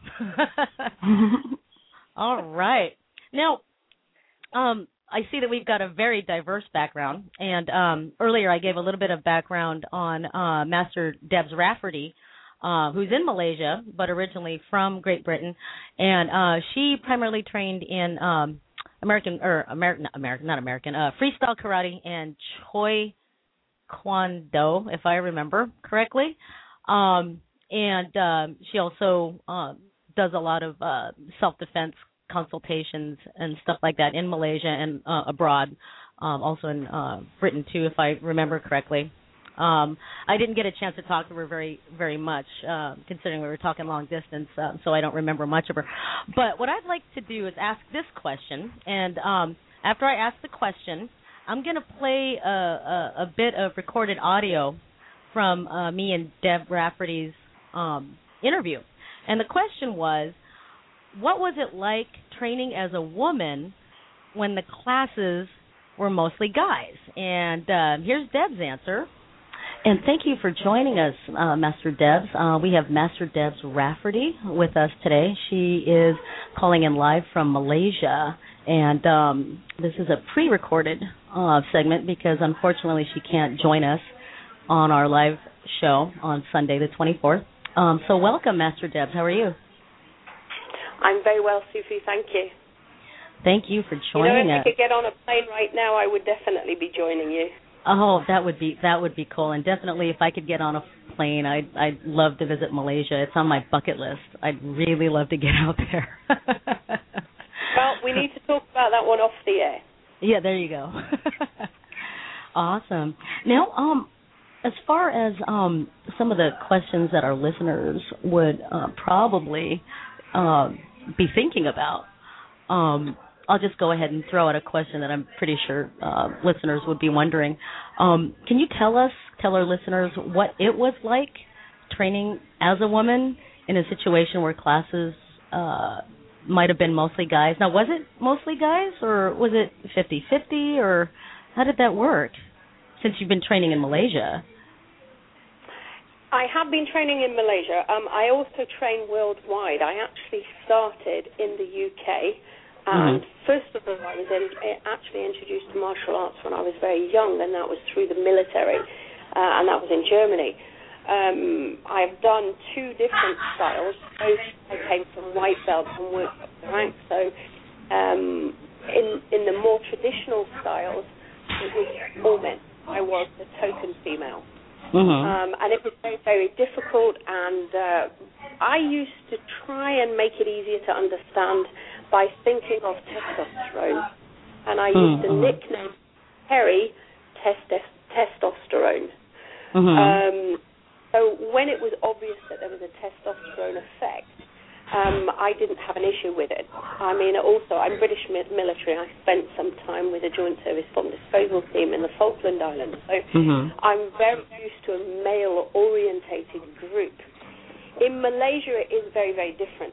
All right. Now, um, I see that we've got a very diverse background, and um, earlier I gave a little bit of background on uh, Master Debs Rafferty, uh, who's in Malaysia, but originally from Great Britain, and uh, she primarily trained in um, American, or American, not American, not American, uh, freestyle karate and Choi Kwan Do, if I remember correctly, um, and um, she also uh, does a lot of uh, self-defense consultations and stuff like that in Malaysia and uh, abroad, um, also in uh, Britain too, if I remember correctly. Um, I didn't get a chance to talk to her very, very much, uh, considering we were talking long distance, uh, so I don't remember much of her. But what I'd like to do is ask this question, and um, after I ask the question, I'm going to play a, a, a bit of recorded audio from uh, me and Deb Rafferty's um, interview. And the question was, what was it like training as a woman when the classes were mostly guys? And uh, here's Deb's answer. And thank you for joining us, uh, Master Debs. Uh, we have Master Debs Rafferty with us today. She is calling in live from Malaysia. And um, this is a pre-recorded uh, segment because, unfortunately, she can't join us on our live show on Sunday the twenty-fourth. Um, so welcome, Master Debs. How are you? I'm very well, Sufi, thank you. Thank you for joining you know, if us. I could get on a plane right now, I would definitely be joining you. Oh, that would be that would be cool, and definitely if I could get on a plane, I'd I'd love to visit Malaysia. It's on my bucket list. I'd really love to get out there. Well, we need to talk about that one off the air. Yeah, there you go. Awesome. Now, um, as far as um some of the questions that our listeners would uh, probably uh, be thinking about, um, I'll just go ahead and throw out a question that I'm pretty sure uh, listeners would be wondering. Um, can you tell us, tell our listeners, what it was like training as a woman in a situation where classes uh, might have been mostly guys? Now, was it mostly guys, or was it fifty-fifty, or how did that work, since you've been training in Malaysia? I have been training in Malaysia. Um, I also train worldwide. I actually started in the U K. And mm-hmm. first of all, I was in, actually introduced to martial arts when I was very young, and that was through the military, uh, and that was in Germany. Um, I've done two different styles. Both I came from white belt and worked up the ranks. So um, in in the more traditional styles, it was all men. I was the token female. Mm-hmm. Um, and it was very, very difficult, and uh, I used to try and make it easier to understand by thinking of testosterone, and I used mm-hmm. to nickname Terry test- testosterone. Mm-hmm. Um, so when it was obvious that there was a testosterone effect, um, I didn't have an issue with it. I mean, also, I'm British mi- military. I spent some time with a joint service bomb disposal team in the Falkland Islands, so mm-hmm. I'm very used to a male-orientated group. In Malaysia, it is very, very different.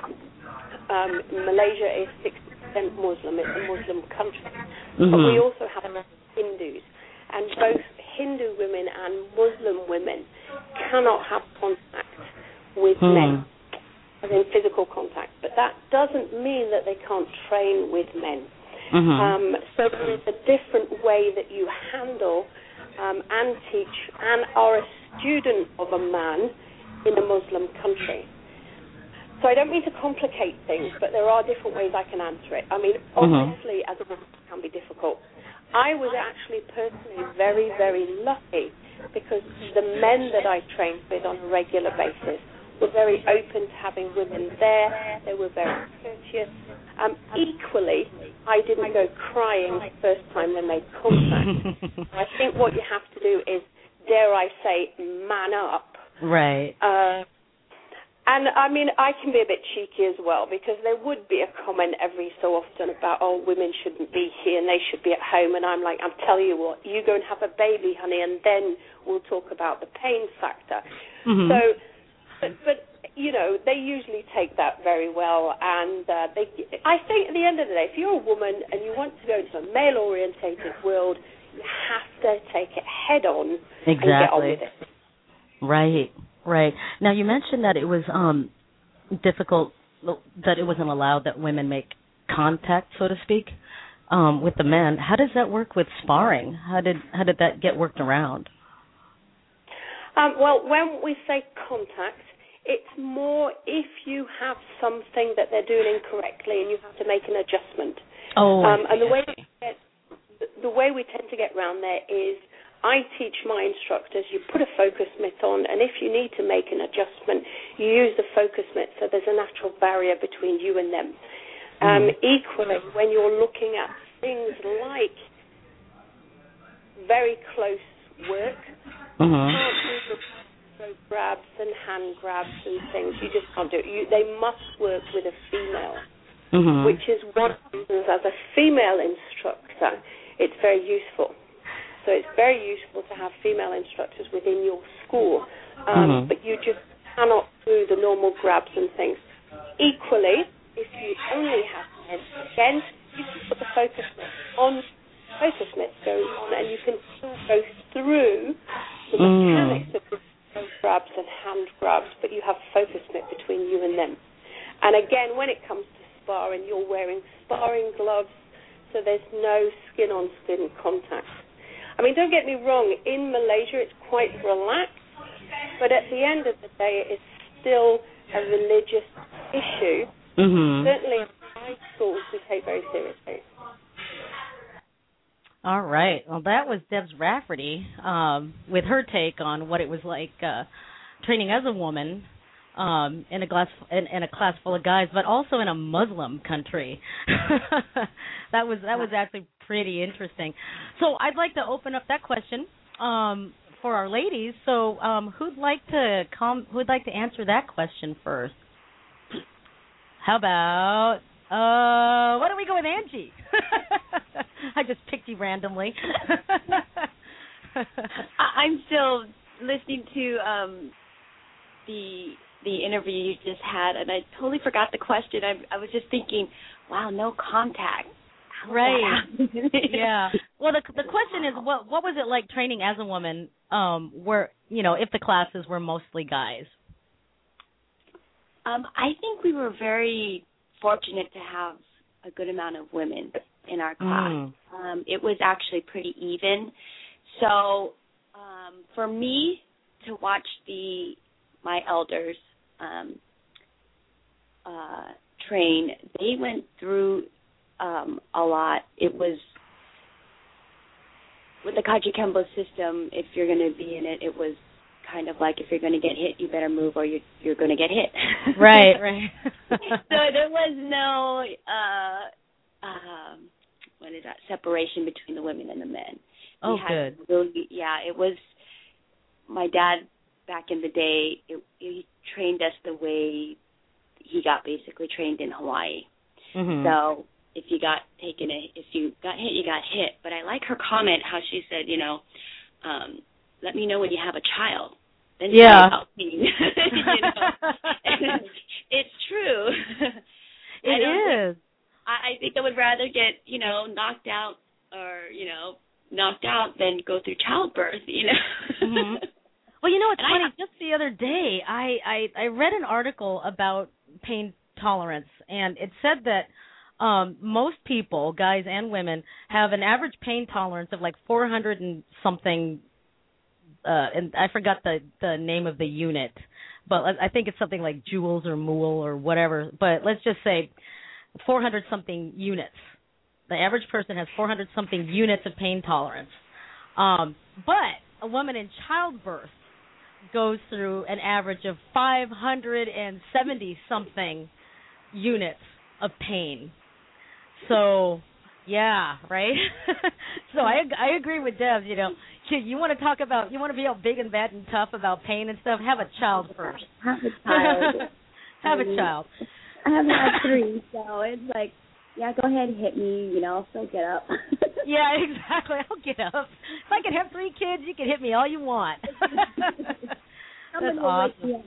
Um, Malaysia is sixty percent Muslim. It's a Muslim country. Mm-hmm. But we also have Hindus. And both Hindu women and Muslim women cannot have contact with mm. men, as in physical contact. But that doesn't mean that they can't train with men. Mm-hmm. Um, so there's a different way that you handle um, and teach and are a student of a man in a Muslim country. So I don't mean to complicate things, but there are different ways I can answer it. I mean, obviously, mm-hmm. as a woman, it can be difficult. I was actually personally very, very lucky because the men that I trained with on a regular basis were very open to having women there. They were very courteous. Um, equally, I didn't go crying the first time they made contact. I think what you have to do is, dare I say, man up. Right. Uh, And, I mean, I can be a bit cheeky as well because there would be a comment every so often about, oh, women shouldn't be here and they should be at home. And I'm like, I'm telling you what, you go and have a baby, honey, and then we'll talk about the pain factor. Mm-hmm. So, but, but, you know, they usually take that very well. And uh, they, I think at the end of the day, if you're a woman and you want to go into a male-orientated world, you have to take it head on exactly. and get on with it. Right. Right. Now, you mentioned that it was um, difficult, that it wasn't allowed that women make contact, so to speak, um, with the men. How does that work with sparring? How did how did that get worked around? Um, well, when we say contact, it's more if you have something that they're doing incorrectly and you have to make an adjustment. Oh, um, and the way we get, the way we tend to get around there is, I teach my instructors, you put a focus mitt on, and if you need to make an adjustment, you use the focus mitt so there's a natural barrier between you and them. Um, mm. Equally, when you're looking at things like very close work, mm-hmm. you can't do the throat grabs and hand grabs and things. You just can't do it. You, they must work with a female, mm-hmm. which is one of the reasons as a female instructor, it's very useful. So it's very useful to have female instructors within your school, um, mm-hmm. but you just cannot do the normal grabs and things. Equally, if you only have men, again, you can put the focus mitt on, focus mitt goes on, and you can still go through the mechanics mm. of the grabs and hand grabs, but you have focus mitt between you and them. And again, when it comes to sparring, you're wearing sparring gloves, so there's no skin-on-skin contact. I mean, don't get me wrong, in Malaysia it's quite relaxed, but at the end of the day it's still a religious issue. Mm-hmm. Certainly in my schools we take very seriously. All right. Well, that was Debs Rafferty um, with her take on what it was like uh, training as a woman um, in a class in, in a class full of guys, but also in a Muslim country. that was that was actually pretty interesting. So I'd like to open up that question um, for our ladies. So um, who'd like to com- who'd like to answer that question first? How about uh, why don't we go with Angie? I just picked you randomly. I'm still listening to um, the the interview you just had, and I totally forgot the question. I, I was just thinking, wow, no contact. How right. Yeah. Well, the the question is, what what was it like training as a woman? Um, where you know, if the classes were mostly guys. Um, I think we were very fortunate to have a good amount of women in our class. Mm. Um, it was actually pretty even. So um, for me to watch the my elders um, uh, train, they went through um, a lot. It was with the Kajukenbo system. If you're going to be in it, it was kind of like if you're going to get hit, you better move or you're, you're going to get hit. Right, right. So there was no, uh, um, what is that, separation between the women and the men. Oh, we had good. Really, yeah, it was, my dad back in the day, it, he trained us the way he got basically trained in Hawaii. Mm-hmm. So if you got taken, a, if you got hit, you got hit. But I like her comment, how she said, you know, um, let me know when you have a child. Then yeah. About me. you know? It's true. It is. Think, I, I think I would rather get, you know, knocked out or, you know, knocked out than go through childbirth, you know. Mm-hmm. Well, you know, it's and funny. I, just the other day, I, I, I read an article about pain tolerance, and it said that um, most people, guys and women, have an average pain tolerance of like four hundred and something. Uh, and I forgot the, the name of the unit, but I think it's something like joules or mool or whatever. But let's just say four hundred something units. The average person has four hundred something units of pain tolerance. Um, but a woman in childbirth goes through an average of five hundred seventy something units of pain. So, yeah, right? So I I agree with Deb, you know. You want to talk about, you want to be all big and bad and tough about pain and stuff, have a child first. Have a child. Have a child. I have had three, so it's like, yeah, go ahead and hit me, you know, I'll still get up. Yeah, exactly. I'll get up. If I can have three kids, you can hit me all you want. That's awesome.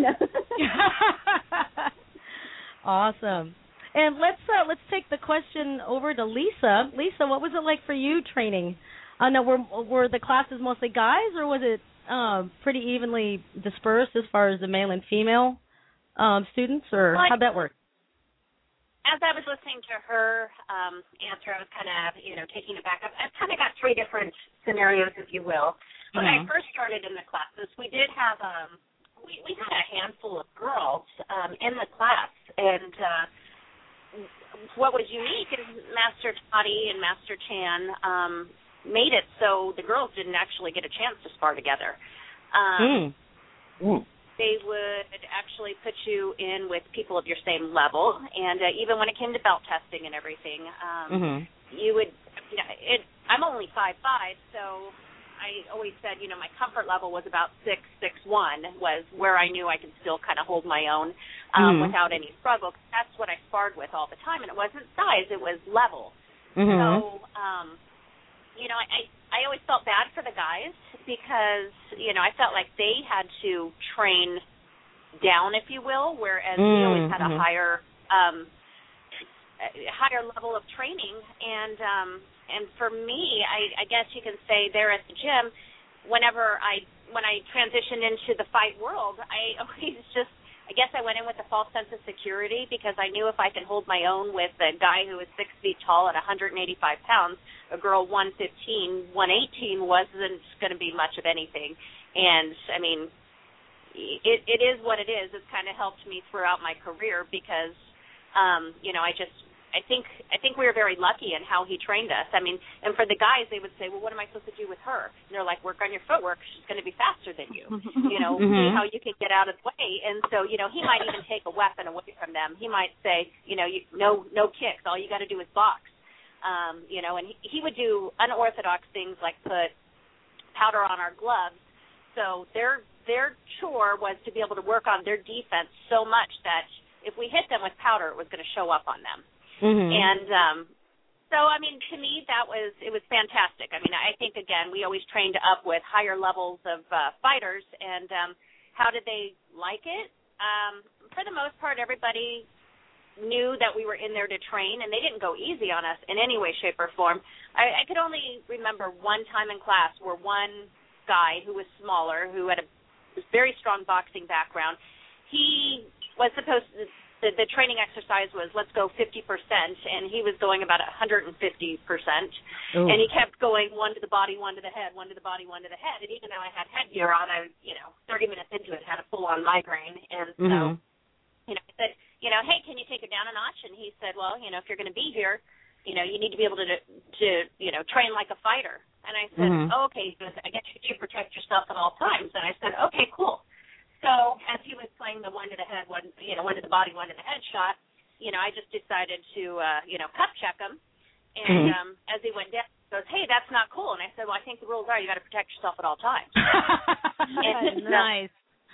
Awesome. And let's uh, let's take the question over to Lisa. Lisa, what was it like for you training? Uh, no, were were the classes mostly guys, or was it um, pretty evenly dispersed as far as the male and female um, students, or well, how'd that work? As I was listening to her um, answer, I was kind of, you know, taking it back up. I've kind of got three different scenarios, if you will. When mm-hmm. I first started in the classes, we did have, um, we, we had a handful of girls um, in the class, and uh, what was unique is Master Toddy and Master Chan um, made it so the girls didn't actually get a chance to spar together. Um, mm. Mm. They would actually put you in with people of your same level, and uh, even when it came to belt testing and everything, um, mm-hmm. you would. You know, it, I'm only five five, so I always said, you know, my comfort level was about six six one was where I knew I could still kind of hold my own um, mm-hmm. without any struggle. That's what I sparred with all the time, and it wasn't size; it was level. Mm-hmm. So. Um, You know, I, I always felt bad for the guys because, you know, I felt like they had to train down, if you will, whereas mm-hmm. we always had a higher um, a higher level of training. And um, and for me, I, I guess you can say there at the gym, whenever I when I transitioned into the fight world, I always just, I guess I went in with a false sense of security because I knew if I could hold my own with a guy who was six feet tall at one hundred eighty-five pounds, a girl one fifteen, one eighteen wasn't going to be much of anything. And, I mean, it, it is what it is. It's kind of helped me throughout my career because, um, you know, I just, I think I think we were very lucky in how he trained us. I mean, and for the guys, they would say, well, what am I supposed to do with her? And they're like, work on your footwork. She's going to be faster than you. You know, mm-hmm. see how you can get out of the way. And so, you know, he might even take a weapon away from them. He might say, you know, you, no no kicks. All you got to do is box. Um, you know, and he, he would do unorthodox things like put powder on our gloves. So their their chore was to be able to work on their defense so much that if we hit them with powder, it was going to show up on them. Mm-hmm. And um, so, I mean, to me, that was it was fantastic. I mean, I think again, we always trained up with higher levels of uh, fighters, and um, how did they like it? Um, for the most part, everybody knew that we were in there to train, and they didn't go easy on us in any way, shape, or form. I, I could only remember one time in class where one guy who was smaller, who had a very strong boxing background, he was supposed to, the, the training exercise was, let's go fifty percent, and he was going about one hundred fifty percent, Ooh. And he kept going one to the body, one to the head, one to the body, one to the head, and even though I had headgear on, I, you know, thirty minutes into it, had a full-on migraine, and so, mm-hmm. you know, I said, you know, hey, can you take it down a notch? And he said, well, you know, if you're going to be here, you know, you need to be able to, to you know, train like a fighter. And I said, mm-hmm. oh, okay, he goes, I get you to protect yourself at all times. And I said, okay, cool. So as he was playing the one to the head, one, you know, one to the body, one to the head shot, you know, I just decided to, uh, you know, cuff check him. And mm-hmm. um, as he went down, he goes, hey, that's not cool. And I said, well, I think the rules are you got to protect yourself at all times. and, nice.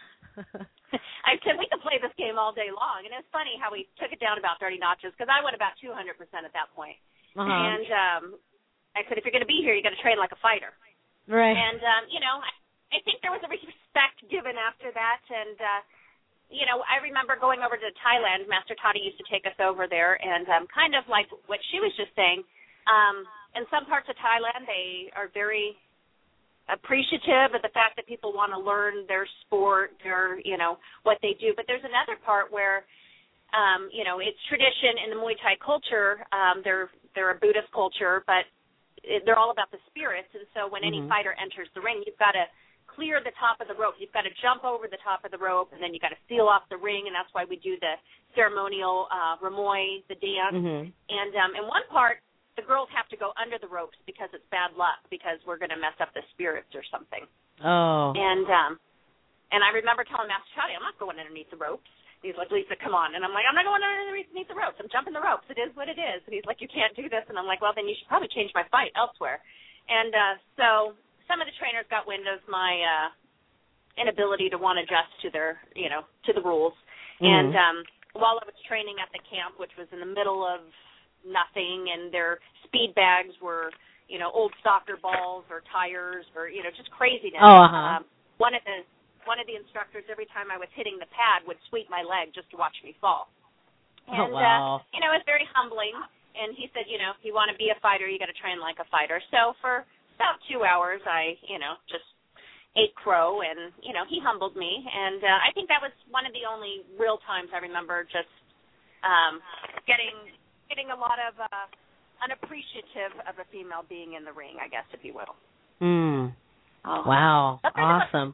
I said, we could play this game all day long. And it's funny how we took it down about thirty notches because I went about two hundred percent at that point. Uh-huh. And um, I said, if you're going to be here, you got to train like a fighter. Right. And, um, you know, I, I think there was a respect given after that. And, uh, you know, I remember going over to Thailand. Master Toddy used to take us over there. And um, kind of like what she was just saying, um, in some parts of Thailand, they are very appreciative of the fact that people want to learn their sport, their, you know, what they do. But there's another part where, um, you know, it's tradition in the Muay Thai culture. Um, they're they're a Buddhist culture, but it, they're all about the spirits. And so when mm-hmm. any fighter enters the ring, you've got to clear the top of the rope. You've got to jump over the top of the rope, and then you've got to seal off the ring, and that's why we do the ceremonial uh, Ramoy, the dance. Mm-hmm. And um, in one part, the girls have to go under the ropes because it's bad luck, because we're going to mess up the spirits or something. Oh. And um, and I remember telling Master Toddy, I'm not going underneath the ropes. He's like, Lisa, come on. And I'm like, I'm not going underneath the ropes. I'm jumping the ropes. It is what it is. And he's like, you can't do this. And I'm like, well, then you should probably change my fight elsewhere. And uh, so some of the trainers got wind of my uh, inability to want to adjust to their, you know, to the rules. Mm-hmm. And um, while I was training at the camp, which was in the middle of nothing, and their speed bags were, you know, old soccer balls or tires or, you know, just craziness. Oh, uh-huh. Um, one of the one of the instructors, every time I was hitting the pad, would sweep my leg just to watch me fall. And, oh, wow. uh, you know, it was very humbling. And he said, you know, if you want to be a fighter, you got to train like a fighter. So for about two hours, I, you know, just ate crow, and, you know, he humbled me. And uh, I think that was one of the only real times I remember just um, getting getting a lot of uh, unappreciative of a female being in the ring, I guess, if you will. Mm. Oh. Wow. But awesome.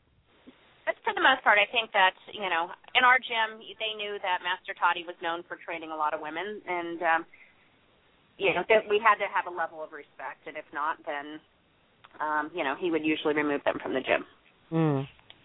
But for the most part, I think that, you know, in our gym, they knew that Master Toddy was known for training a lot of women, and, um, you know, that we had to have a level of respect, and if not, then, um, you know, he would usually remove them from the gym. Mm.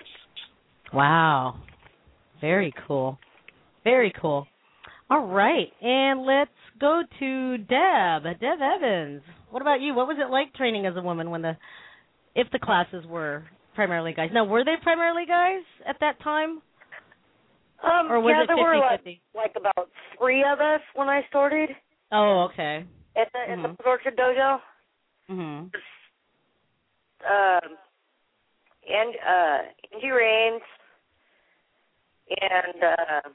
Wow. Very cool. Very cool. All right, and let's go to Deb. Deb Evans. What about you? What was it like training as a woman when the, if the classes were primarily guys? Now, were they primarily guys at that time? Um, or was yeah, it there were like, fifty-fifty? like about three of us when I started. Oh, okay. At the mm-hmm. at the Torture Dojo. Mhm. Um, and uh, Angie Rains and uh,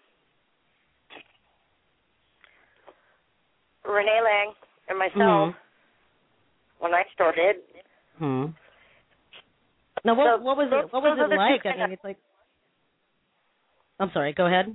Renee Lang and myself mm-hmm. when I started. Hmm. Now, what, so what was those, it? What was it like? I mean, it's like. I'm sorry. Go ahead.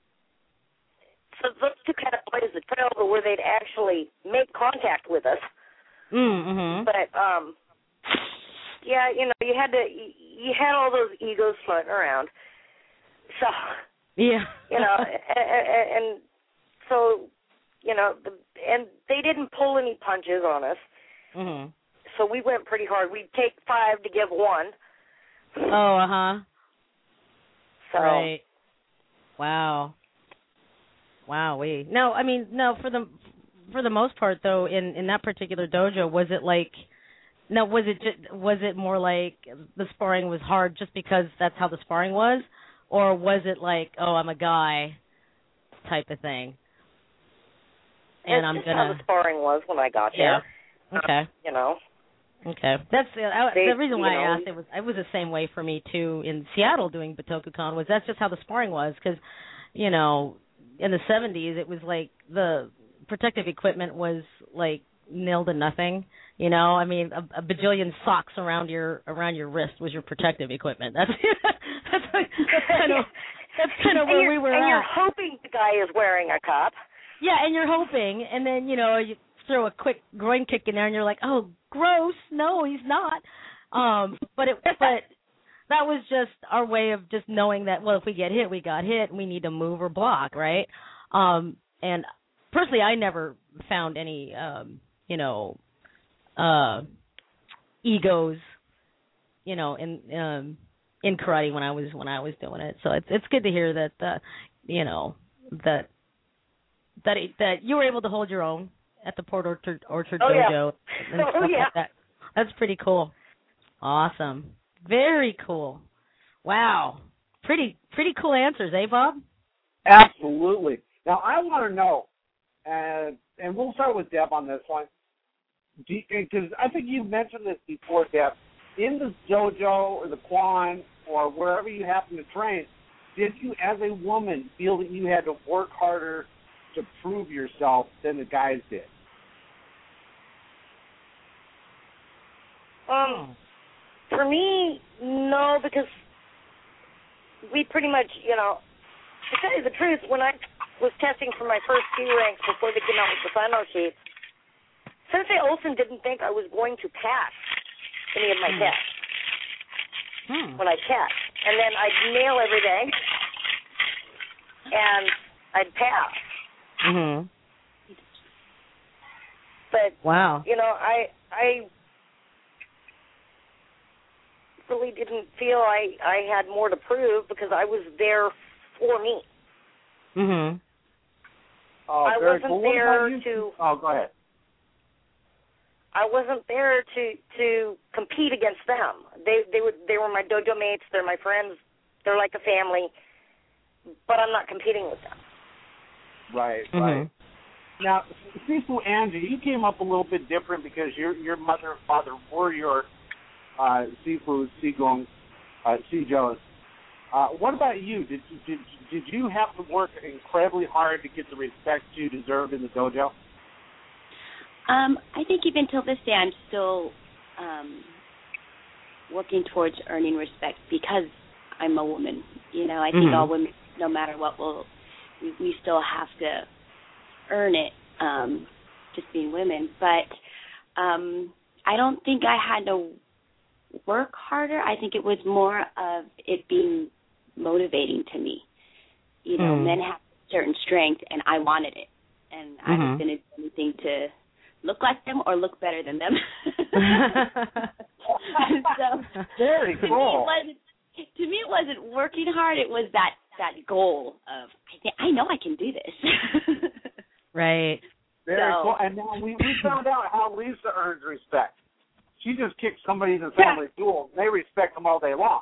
So those two kind of played as a trail where they'd actually make contact with us. Mm-hmm. But um, yeah, you know, you had to. You had all those egos floating around. So. Yeah. You know, and, and so, you know, the, and they didn't pull any punches on us. Mm-hmm. So we went pretty hard. We'd take five to give one. Oh, uh-huh. So. Right. Wow. Wow, we. No, I mean, no, for the for the most part though, in, in that particular dojo, was it like no, was it just, was it more like the sparring was hard just because that's how the sparring was, or was it like, oh, I'm a guy type of thing? and it's I'm just gonna. how the sparring was when I got Yeah. here. Okay. Um, you know. Okay, that's the, I, They, the reason why you know, I asked. It was it was the same way for me too in Seattle doing BotokuCon. Was that's just how the sparring was, because you know in the seventies it was like the protective equipment was like nil to nothing. You know, I mean a, a bajillion socks around your around your wrist was your protective equipment. That's that's, like, that's kind of that's kind of where we were and at. you're hoping the guy is wearing a cup. Yeah, and you're hoping, and then you know you throw a quick groin kick in there, and you're like, oh, gross. No, he's not. Um, but it, but that was just our way of just knowing that, well, if we get hit, we got hit, and we need to move or block, right? Um, and personally, I never found any, um, you know, uh, egos, you know, in um, in karate when I was when I was doing it. So it's it's good to hear that, uh, you know, that that it, that you were able to hold your own at the Port Orchard, Orchard oh, Dojo. Yeah. And oh, stuff yeah. like that. That's pretty cool. Awesome. Very cool. Wow. Pretty pretty cool answers, eh, Bob? Absolutely. Now, I want to know, uh, and we'll start with Deb on this one, because I think you mentioned this before, Deb. In the dojo or the Kwan or wherever you happen to train, did you, as a woman, feel that you had to work harder to prove yourself than the guys did? Um, for me, no, because we pretty much, you know, to tell you the truth, when I was testing for my first few ranks before they came out with the final sheets, Sensei Olsen didn't think I was going to pass any of my Hmm. tests Hmm. when I test. And then I'd nail everything, and I'd pass. Mhm. But, Wow. you know, I I really didn't feel I, I had more to prove because I was there for me. Mhm. Oh, I very wasn't cool. What there about you? to Oh, go ahead. I wasn't there to to compete against them. They they were they were my dojo mates, they're my friends, they're like a family, but I'm not competing with them. Right, Mhm. right. Now, Sifu Angie, you came up a little bit different because your your mother and father were your uh, Sifu Sigong uh, Sijos. Uh, what about you? Did did did you have to work incredibly hard to get the respect you deserve in the dojo? Um, I think even till this day, I'm still um, working towards earning respect because I'm a woman. You know, I think Mhm. all women, no matter what, will we, we still have to earn it, um, just being women. But um, I don't think I had to work harder. I think it was more of it being motivating to me. You know, Mm. men have certain strength, and I wanted it, and I Mhm. was going to do anything to look like them or look better than them. So Very to me, it cool. wasn't. To me, it wasn't working hard. It was that that goal of I think I know I can do this. Right. Very So- cool. And now we, we found out how Lisa earns respect. She just kicks somebody in the family duel, and they respect them all day long.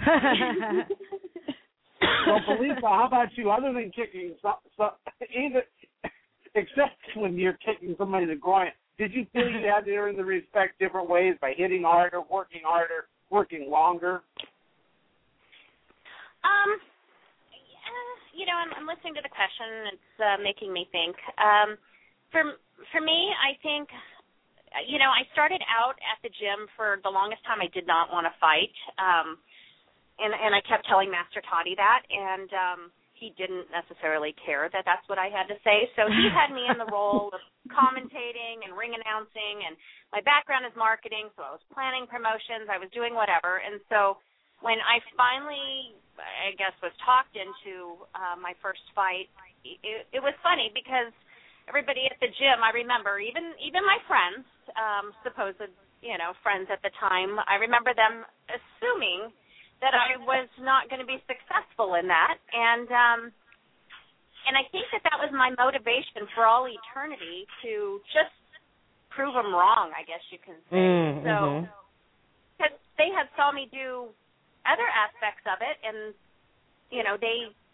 So, Felisa, how about you? Other than kicking, so, so, even except when you're kicking somebody in the groin, did you feel you had to earn the respect different ways by hitting harder, working harder, working longer? Um, yeah, you know, I'm, I'm listening to the question. It's uh, making me think. Um, for for me, I think, you know, I started out at the gym for the longest time. I did not want to fight, um, and and I kept telling Master Toddy that, and um, he didn't necessarily care that that's what I had to say. So he had me in the role of commentating and ring announcing, and my background is marketing, so I was planning promotions. I was doing whatever, and so when I finally, I guess, was talked into uh, my first fight, it, it was funny because everybody at the gym, I remember, even even my friends, um, supposed, you know, friends at the time, I remember them assuming that I was not going to be successful in that, and um, and I think that that was my motivation for all eternity to just prove them wrong, I guess you can say. Mm, so, mhm. because they had saw me do other aspects of it, and you know, they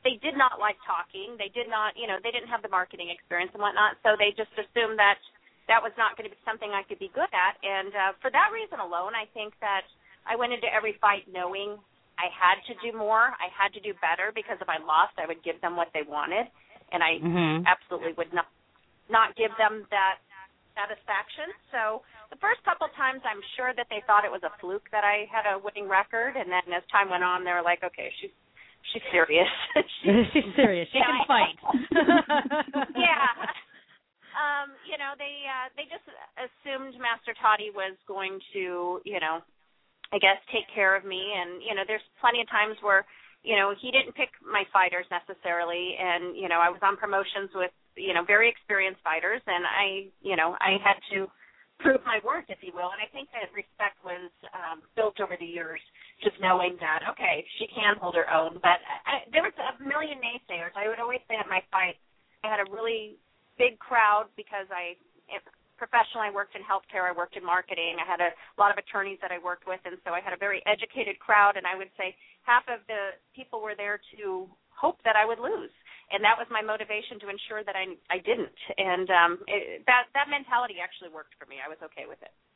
they did not like talking. They did not, you know, they didn't have the marketing experience and whatnot, so they just assumed that that was not going to be something I could be good at. And uh, for that reason alone, I think that I went into every fight knowing I had to do more, I had to do better, because if I lost, I would give them what they wanted, and I mm-hmm. absolutely would not not give them that satisfaction. So the first couple times, I'm sure that they thought it was a fluke that I had a winning record, and then as time went on, they were like, okay, she's she's serious. she's, she's serious. She can fight. Yeah. Um, you know, they uh, they just assumed Master Toddy was going to, you know, I guess take care of me. And, you know, there's plenty of times where, you know, he didn't pick my fighters necessarily. And, you know, I was on promotions with, you know, very experienced fighters. And I, you know, I had to prove my worth, if you will. And I think that respect was um, built over the years, just knowing that, okay, she can hold her own. But I, there was a million naysayers. I would always say at my fight, I had a really big crowd because I professionally I worked in healthcare, I worked in marketing, I had a lot of attorneys that I worked with, and so I had a very educated crowd, and I would say half of the people were there to hope that I would lose, and that was my motivation to ensure that I I didn't, and um, it, that that mentality actually worked for me. I was okay with it.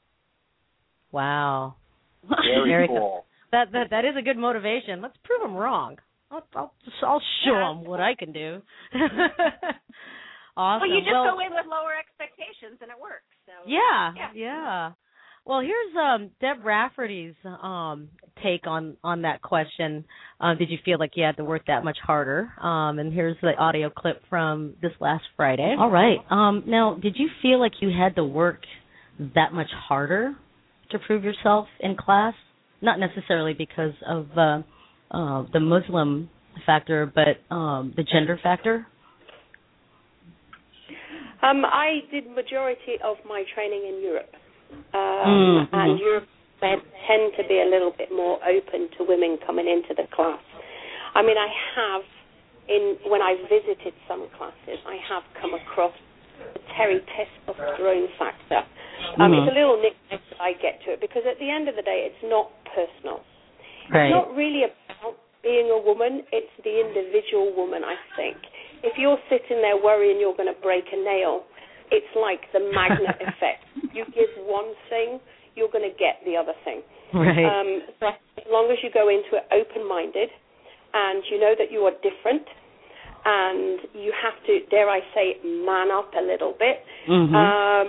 Wow, very, very cool. That that that is a good motivation. Let's prove them wrong. I'll I'll, I'll show yeah. them what I can do. Awesome. Well, you just well, go in with lower expectations, and it works. So yeah, yeah, yeah. Well, here's um, Deb Rafferty's um, take on, on that question. Uh, did you feel like you had to work that much harder? Um, and here's the audio clip from this last Friday. All right. Um, now, did you feel like you had to work that much harder to prove yourself in class? Not necessarily because of uh, uh, the Muslim factor, but um, the gender factor? Um, I did majority of my training in Europe, um, mm-hmm. and Europe tend to be a little bit more open to women coming into the class. I mean, I have, in when I visited some classes, I have come across the Terry testosterone factor. Um, mm-hmm. It's a little nickname that I get to it, because at the end of the day, it's not personal. Right. It's not really about being a woman, it's the individual woman, I think. If you're sitting there worrying you're going to break a nail, it's like the magnet effect. You give one thing, you're going to get the other thing. Right. Um, so as long as you go into it open-minded and you know that you are different and you have to, dare I say, man up a little bit. Mm-hmm. Um,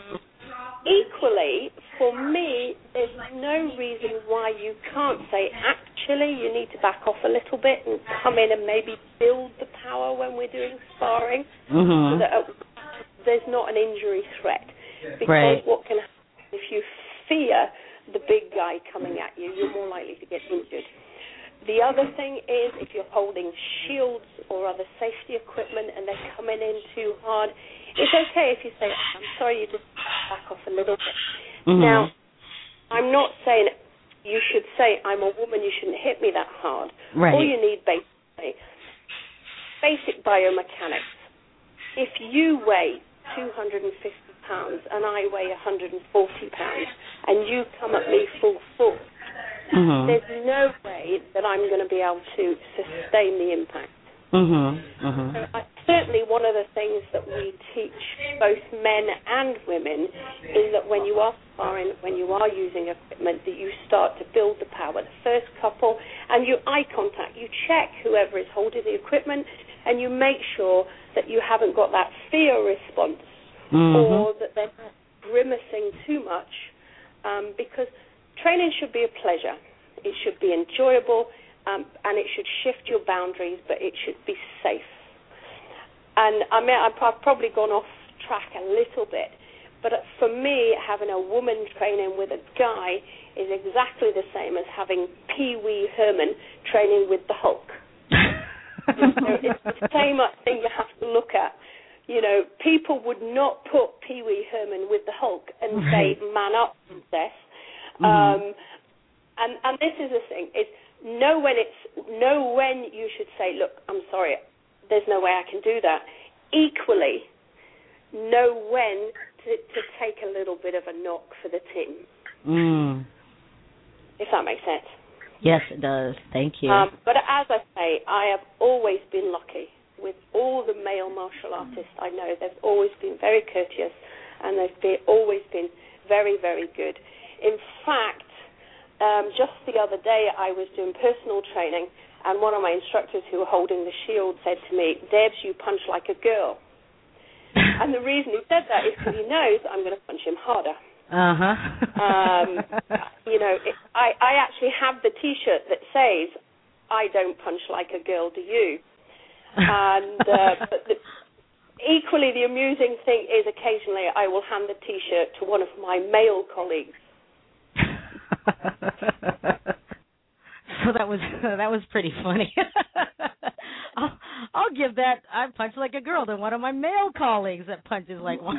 equally, for me, there's no reason why you can't say, actually, you need to back off a little bit and come in and maybe build the power when we're doing sparring, mm-hmm. so that uh, there's not an injury threat. Because right. what can happen if you fear the big guy coming at you, you're more likely to get injured. The other thing is, if you're holding shields or other safety equipment and they're coming in too hard, it's okay if you say, I'm sorry, you just back off a little bit. Mm-hmm. Now, I'm not saying you should say, I'm a woman, you shouldn't hit me that hard. Right. All you need, basically, basic biomechanics. If you weigh two hundred fifty pounds and I weigh one hundred forty pounds and you come at me full force, mm-hmm. there's no way that I'm going to be able to sustain the impact. Mm-hmm. Mm-hmm. So I, certainly one of the things that we teach both men and women is that when you are sparring, when you are using equipment, that you start to build the power. The first couple, and you eye contact, you check whoever is holding the equipment, and you make sure that you haven't got that fear response, mm-hmm. or that they're not grimacing too much, um, because training should be a pleasure. It should be enjoyable, um, and it should shift your boundaries, but it should be safe. And I mean, I've probably gone off track a little bit, but for me, having a woman training with a guy is exactly the same as having Pee Wee Herman training with the Hulk. So it's the same thing you have to look at. You know, people would not put Pee Wee Herman with the Hulk and right. say, man up, princess. Mm-hmm. Um, and, and this is the thing, is know when it's know when you should say, look, I'm sorry, there's no way I can do that. Equally, know when to, to take a little bit of a knock for the team. Mm. If that makes sense. Yes, it does. Thank you. Um, but as I say, I have always been lucky with all the male martial artists I know. They've always been very courteous, and they've been, always been very, very good. In fact, um, just the other day I was doing personal training, and one of my instructors who were holding the shield said to me, "Debs, you punch like a girl." And the reason he said that is because he knows I'm going to punch him harder. Uh-huh. um, you know, it, I, I actually have the T-shirt that says, "I don't punch like a girl, do you?" And uh, but the, equally, the amusing thing is occasionally I will hand the T-shirt to one of my male colleagues. So that was that was pretty funny. I'll, I'll give that I punch like a girl to one of my male colleagues that punches like one.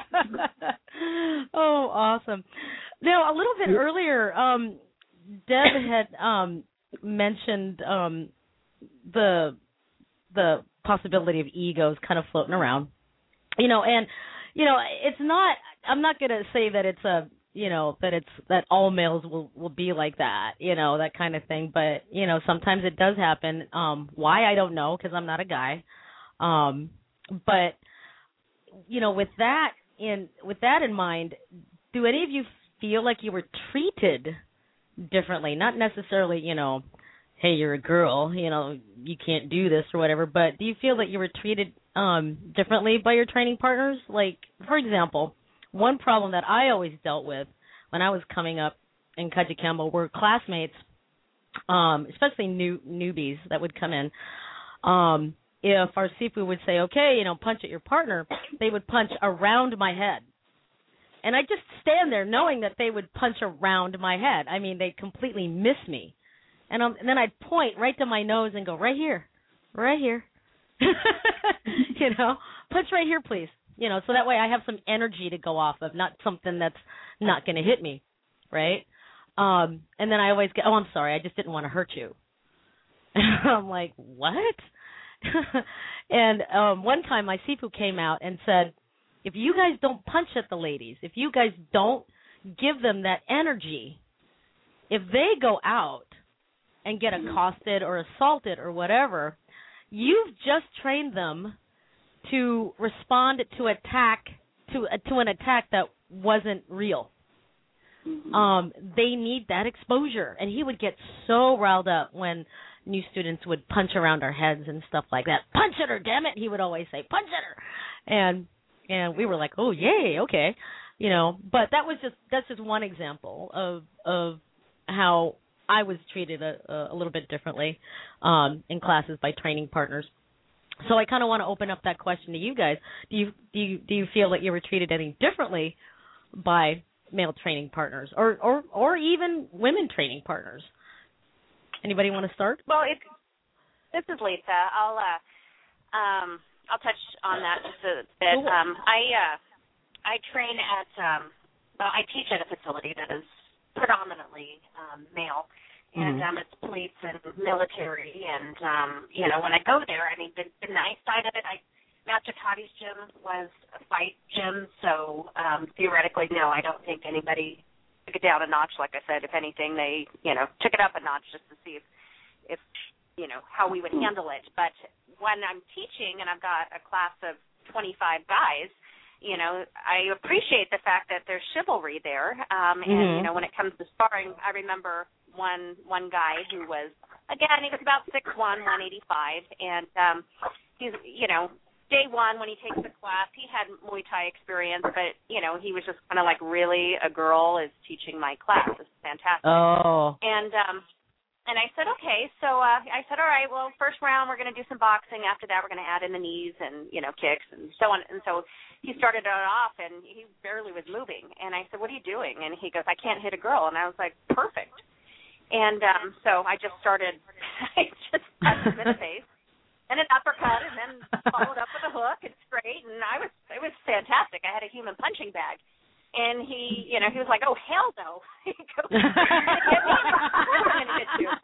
Oh, awesome. Now, a little bit earlier, um, Deb had um, mentioned um, the the possibility of egos kind of floating around. You know, and you know, it's not. I'm not going to say that it's a. You know, that it's that all males will, will be like that, you know, that kind of thing. But, you know, sometimes it does happen. Um, why, I don't know, because I'm not a guy. Um, but, you know, with that in with that in mind, do any of you feel like you were treated differently? Not necessarily, you know, hey, you're a girl, you know, you can't do this or whatever. But do you feel that you were treated um, differently by your training partners? Like, for example, one problem that I always dealt with when I was coming up in Kajukenbo were classmates, um, especially new newbies that would come in. Um, if our sifu would say, okay, you know, punch at your partner, they would punch around my head. And I just stand there knowing that they would punch around my head. I mean, they'd completely miss me. And, um, and then I'd point right to my nose and go, right here, right here. You know, punch right here, please. You know, so that way I have some energy to go off of, not something that's not going to hit me, right? Um, and then I always get, oh, I'm sorry, I just didn't want to hurt you. I'm like, what? And um, one time my sifu came out and said, if you guys don't punch at the ladies, if you guys don't give them that energy, if they go out and get accosted or assaulted or whatever, you've just trained them to respond to attack to uh, to an attack that wasn't real. Mm-hmm. Um, they need that exposure, and he would get so riled up when new students would punch around our heads and stuff like that. Punch at her, damn it! He would always say, punch at her, and and we were like, oh yay, okay, you know. But that was just that's just one example of of how I was treated a, a little bit differently um, in classes by training partners. So I kind of want to open up that question to you guys. Do you do you do you feel that you were treated any differently by male training partners, or or or even women training partners? Anybody want to start? Well, it, this is Lisa. I'll uh, um, I'll touch on that just a bit. Cool. Um, I uh, I train at um, well, I teach at a facility that is predominantly um, male. And um, it's police and military, and um, you know, when I go there, I mean, the, the nice side of it, I Master Tati's gym was a fight gym, so um, theoretically, no, I don't think anybody took it down a notch. Like I said, if anything, they, you know, took it up a notch just to see if, if you know, how we would handle it. But when I'm teaching and I've got a class of twenty-five guys, you know, I appreciate the fact that there's chivalry there. Um, and, mm-hmm. you know, when it comes to sparring, I remember one one guy who was, again, he was about six one, one eighty-five, and um, he's, you know, day one when he takes the class, he had Muay Thai experience, but, you know, he was just kind of like, really, a girl is teaching my class. This is fantastic. Oh. And, um, and I said, okay, so uh, I said, all right, well, first round we're going to do some boxing. After that we're going to add in the knees and, you know, kicks and so on. And so he started it off, and he barely was moving. And I said, what are you doing? And he goes, I can't hit a girl. And I was like, perfect. And um, so I just started, I just touched him in the face, and an uppercut, and then followed up with a hook and straight, and I was, it was fantastic. I had a human punching bag. And he, you know, he was like, oh, hell no. He goes, hit me, I'm going to hit you.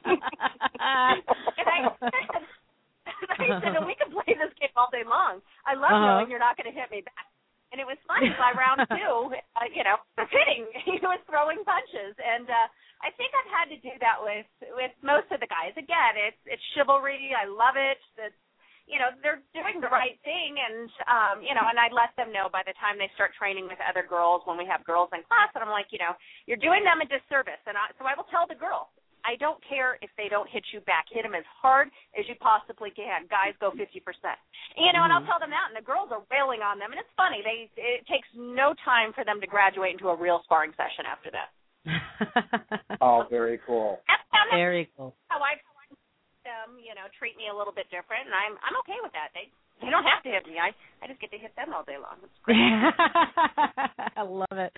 And I said, I said, no, we can play this game all day long. I love uh-huh. knowing you're not going to hit me back. And it was funny by round two, uh, you know, was hitting. He was throwing punches, and uh, I think I've had to do that with with most of the guys. Again, it's it's chivalry. I love it. It's, you know, they're doing the right thing, and um, you know, and I let them know by the time they start training with other girls when we have girls in class, and I'm like, you know, you're doing them a disservice, and I, so I will tell the girl. I don't care if they don't hit you back. Hit them as hard as you possibly can. Guys, go fifty percent. You know, and I'll tell them that, and the girls are railing on them. And it's funny. They It takes no time for them to graduate into a real sparring session after that. Oh, very cool. That's how Very cool. How I them, you know, treat me a little bit different, and I'm I'm okay with that. They they don't have to hit me. I, I just get to hit them all day long. It's great. I love it.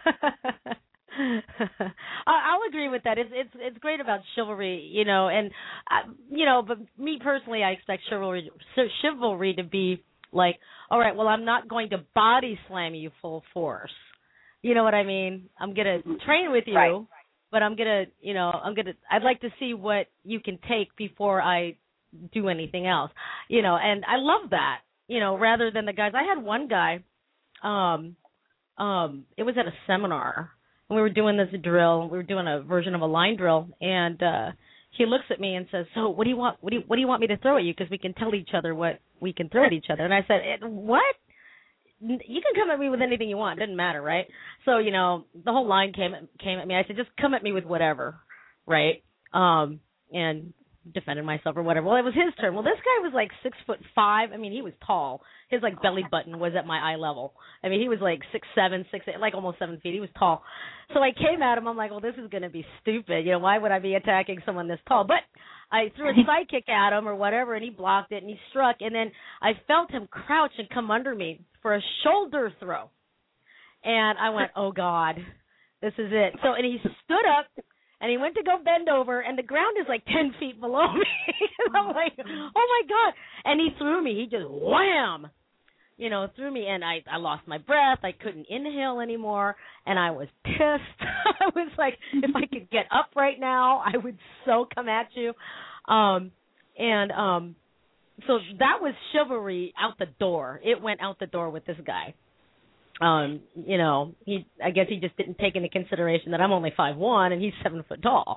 I'll agree with that. It's it's it's great about chivalry, you know, and uh, you know, but me personally, I expect chivalry chivalry to be like, all right, well, I'm not going to body slam you full force. You know what I mean? I'm gonna train with you, right. but I'm gonna, you know, I'm gonna. I'd like to see what you can take before I do anything else. You know, and I love that. You know, rather than the guys. I had one guy. Um, um, it was at a seminar. We were doing this drill. We were doing a version of a line drill, and uh, he looks at me and says, "So, what do you want? What do you, what do you want me to throw at you? Because we can tell each other what we can throw at each other." And I said, "What? You can come at me with anything you want. It doesn't matter, right?" So, you know, the whole line came came at me. I said, "Just come at me with whatever, right?" Um, and defended myself or whatever. Well, it was his turn. Well, this guy was like six foot five. I mean, he was tall. His like belly button was at my eye level. I mean, he was like six seven, six eight, like almost seven feet. He was tall. So I came at him. I'm like, well, this is going to be stupid. You know, why would I be attacking someone this tall? But I threw a side kick at him or whatever, and he blocked it and he struck. And then I felt him crouch and come under me for a shoulder throw. And I went, oh God, this is it. So and he stood up. And he went to go bend over, and the ground is like ten feet below me. And I'm like, oh, my God. And he threw me. He just wham, you know, threw me. And I, I lost my breath. I couldn't inhale anymore. And I was pissed. I was like, if I could get up right now, I would so come at you. Um, and um, so that was chivalry out the door. It went out the door with this guy. Um, you know, he. I guess he just didn't take into consideration that I'm only five one and he's seven foot tall.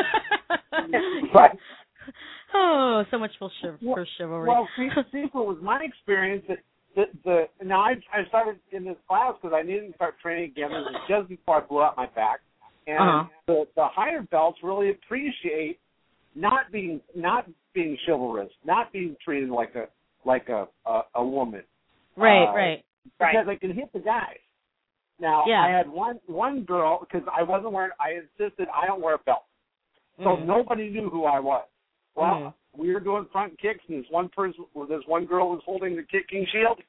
Right. Oh, so much for, chiv- for chivalry. Well, see, see, what was my experience that the, the now I I started in this class because I needed to start training again. It was just before I blew out my back, and uh-huh. the the higher belts really appreciate not being not being chivalrous, not being treated like a like a a, a woman. Right, uh, right. Because right. I can hit the guys. Now, yeah. I had one one girl, because I wasn't wearing, I insisted I don't wear a belt. So mm. nobody knew who I was. Well, mm. we were doing front kicks, and this one person, this one girl was holding the kicking shield,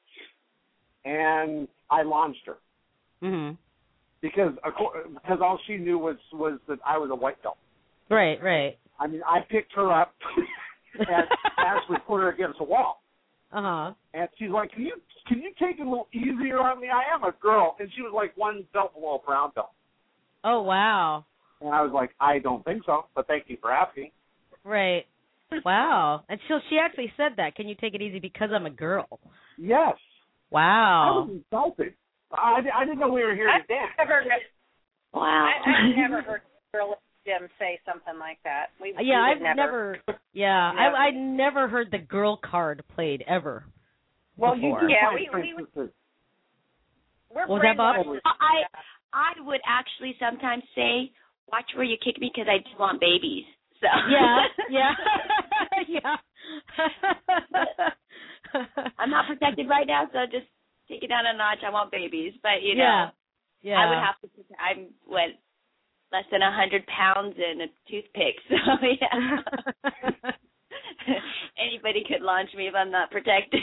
and I launched her. Mm-hmm. Because because all she knew was, was that I was a white belt. Right, right. I mean, I picked her up and actually put her against a wall. Uh-huh. And she's like, can you can you take it a little easier on me? I am a girl. And she was like one belt below a brown belt. Oh, wow. And I was like, I don't think so, but thank you for asking. Right. Wow. And so she actually said that. Can you take it easy because I'm a girl? Yes. Wow. I was insulted. I, I didn't know we were here I've to dance. Never, wow. I, I've never heard a girl Jim say something like that. We, yeah, we I've never. never yeah, never. I I never heard the girl card played ever. Well, before. you do yeah, find we, we, we, we're was that Bob? I I would actually sometimes say, "Watch where you kick me," because I do want babies. So yeah, yeah, yeah. I'm not protected right now, so just take it down a notch. I want babies, but you know, yeah, yeah. I would have to. I'm what less than a hundred pounds and a toothpick, so yeah. Anybody could launch me if I'm not protected.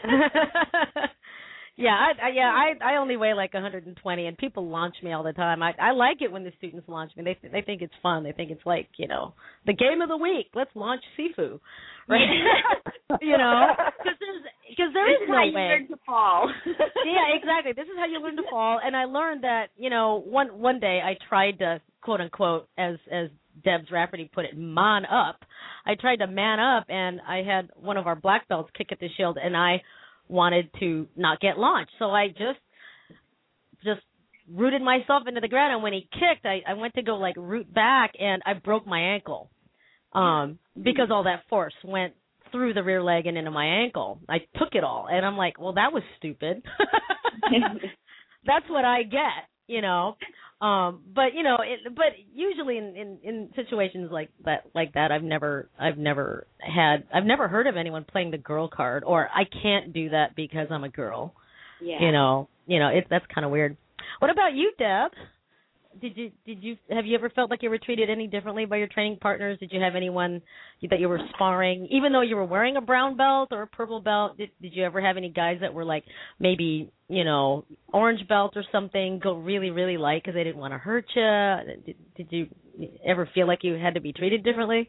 yeah, I, I, yeah, I, I only weigh like one hundred twenty, and people launch me all the time. I, I like it when the students launch me. They, they think it's fun. They think it's like, you know, the game of the week. Let's launch Sifu, right? You know, because there's, because there this is is no how you way. learn to fall. Yeah, exactly. This is how you learn to fall. And I learned that, you know, one one day I tried to quote unquote, as as Debs Rafferty put it, man up. I tried to man up, and I had one of our black belts kick at the shield, and I wanted to not get launched. So I just just rooted myself into the ground, and when he kicked, I, I went to go like root back, and I broke my ankle um, because all that force went through the rear leg and into my ankle. I took it all, and I'm like, well, that was stupid. That's what I get, you know. Um, but you know, it, but usually in, in, in situations like that, like that, I've never, I've never had, I've never heard of anyone playing the girl card, or I can't do that because I'm a girl. Yeah. You know, you know, it, that's kind of weird. What about you, Deb? Did you, did you, have you ever felt like you were treated any differently by your training partners? Did you have anyone that you were sparring, even though you were wearing a brown belt or a purple belt? Did, did you ever have any guys that were like maybe, you know, orange belt or something, go really, really light because they didn't want to hurt you? Did, did you ever feel like you had to be treated differently?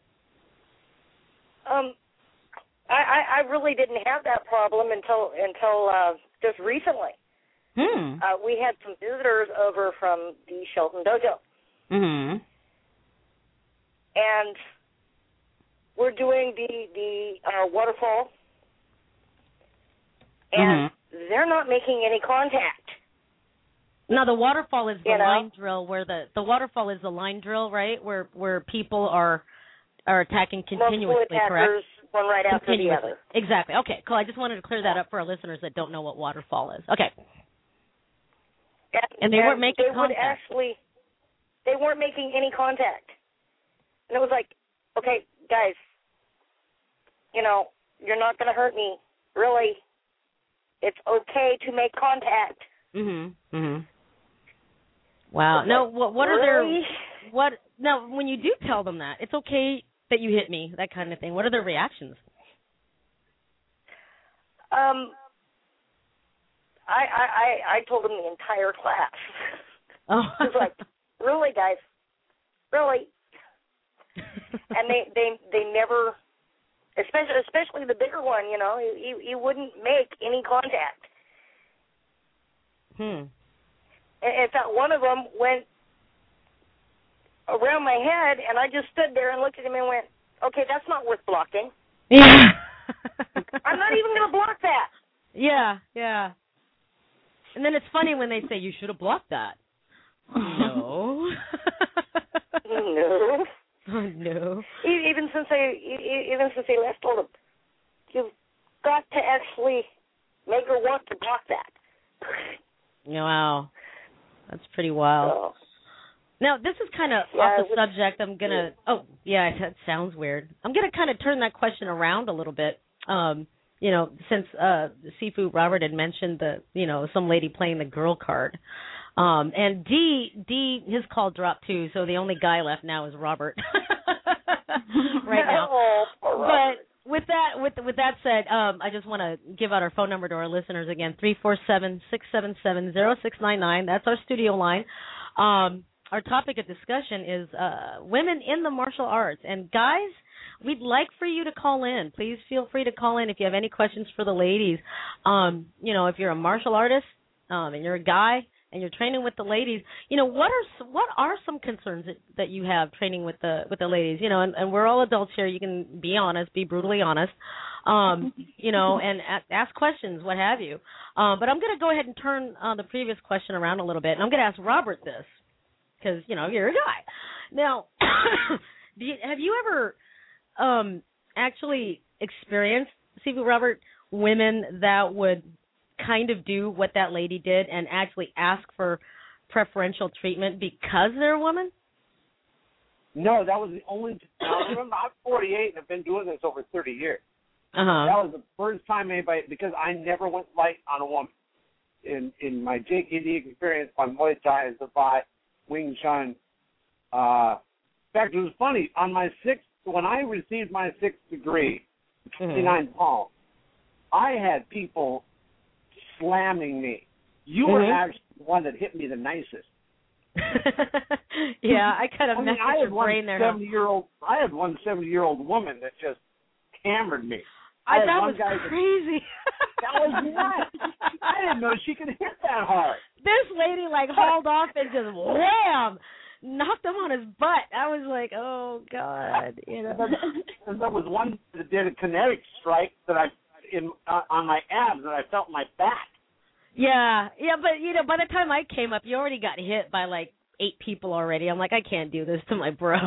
Um, I, I, I really didn't have that problem until until uh, just recently. Hmm. Uh, we had some visitors over from the Shelton Dojo. Mm-hmm. And we're doing the, the uh, waterfall, and mm-hmm. they're not making any contact. Now, the waterfall is the you know? line drill where the, the waterfall is the line drill, right, where where people are are attacking continuously, correct? One right after the other. Exactly. Okay, cool. I just wanted to clear that up for our listeners that don't know what waterfall is. Okay. And, and they and weren't making they contact. Would actually, they weren't making any contact. And it was like, okay, guys, you know, you're not going to hurt me. Really, it's okay to make contact. Mm-hmm. Mm-hmm. Wow. It's now, like, what, what are really? their, what, now, when you do tell them that, it's okay that you hit me, that kind of thing, what are their reactions? Um... I, I, I told them the entire class. Oh. I was like, really, guys? Really? And they, they, they never, especially, especially the bigger one, you know, he, he wouldn't make any contact. Hmm. And in fact, one of them went around my head, and I just stood there and looked at him and went, okay, that's not worth blocking. Yeah. I'm not even going to block that. Yeah, yeah. And then it's funny when they say, you should have blocked that. No. No. Oh, no. Even since I, even since they left, told them, you've got to actually make her want to block that. Wow. That's pretty wild. So, now, this is kind of yeah, off the was, subject. I'm going to, oh, yeah, that sounds weird. I'm going to kind of turn that question around a little bit. Um, You know, since uh, Sifu Robert had mentioned the, you know, some lady playing the girl card, um, and D D his call dropped too, so the only guy left now is Robert. Right now. Oh, but with that, with with that said, um, I just want to give out our phone number to our listeners again: three four seven six seven seven zero six nine nine. That's our studio line. Um, our topic of discussion is uh, women in the martial arts, and guys, we'd like for you to call in. Please feel free to call in if you have any questions for the ladies. Um, you know, if you're a martial artist um, and you're a guy and you're training with the ladies, you know, what are what are some concerns that, that you have training with the with the ladies? You know, and, and we're all adults here. You can be honest, be brutally honest, um, you know, and a- ask questions, what have you. Uh, but I'm going to go ahead and turn uh, the previous question around a little bit, and I'm going to ask Robert this because, you know, you're a guy. Now, do you, have you ever Um, actually experienced, Sifu Robert, women that would kind of do what that lady did and actually ask for preferential treatment because they're a woman? No, that was the only. Now, remember, I'm forty-eight and I've been doing this over thirty years. Uh-huh. That was the first time anybody, because I never went light on a woman. In in my J K D experience, my Muay Thai, Zabat, Wing Chun. Uh, in fact, it was funny. On my sixth, when I received my sixth degree, sixty-nine mm-hmm. palms, I had people slamming me. You mm-hmm. were actually the one that hit me the nicest. Yeah, I kind of I mean, messed I with your brain there. seventy-year-old, I had one seventy-year-old woman that just hammered me. I, I that was crazy. That, that was nuts. I didn't know she could hit that hard. This lady, like, hauled off and just wham! Knocked him on his butt. I was like, oh, God. You know. And there was one that did a kinetic strike that I in uh, on my abs, and I felt my back. Yeah, yeah, but you know, by the time I came up, you already got hit by like eight people already. I'm like, I can't do this to my bro.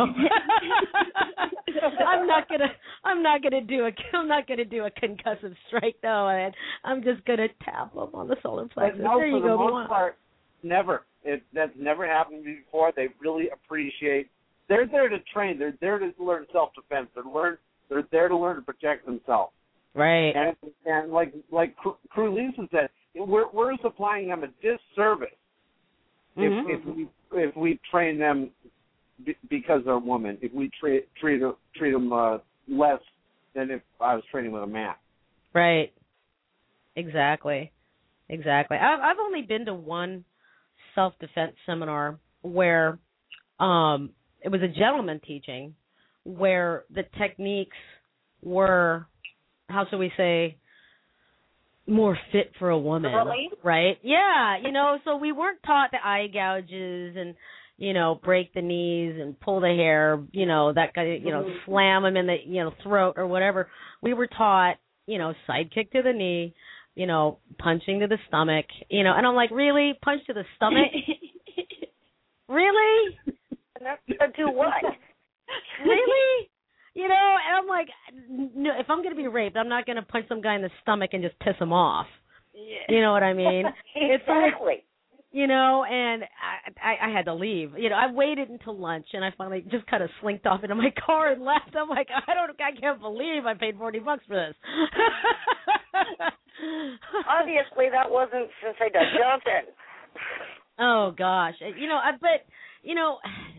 I'm not gonna, I'm not gonna do a, I'm not gonna do a concussive strike though, and I'm just gonna tap them on the solar plexus. But no, there you for go. the most part, never. It that's never happened before. They really appreciate. They're there to train. They're there to learn self-defense. They're learn. They're there to learn to protect themselves. Right. And and like like Crew Lisa said, we're we're supplying them a disservice mm-hmm. if, if we if we train them b- because they're women. If we treat treat treat them uh, less than if I was training with a man. Right. Exactly. Exactly. I've I've only been to one self-defense seminar where um, it was a gentleman teaching, where the techniques were, how shall we say, more fit for a woman, really? Right? Yeah, you know, so we weren't taught the eye gouges and, you know, break the knees and pull the hair, you know, that kind of, you know, Mm-hmm. slam them in the, you know, throat or whatever. We were taught, you know, side kick to the knee, you know, punching to the stomach, you know, and I'm like, really? Punch to the stomach? Really? To do what? Really? You know, and I'm like, no, if I'm going to be raped, I'm not going to punch some guy in the stomach and just piss him off. Yeah. You know what I mean? It's Exactly. like, you know, and I, I I had to leave. You know, I waited until lunch, and I finally just kind of slinked off into my car and left. I'm like, I don't, I can't believe I paid forty bucks for this. Obviously, that wasn't since I Doug Johnson. Oh gosh, you know, I, but you know,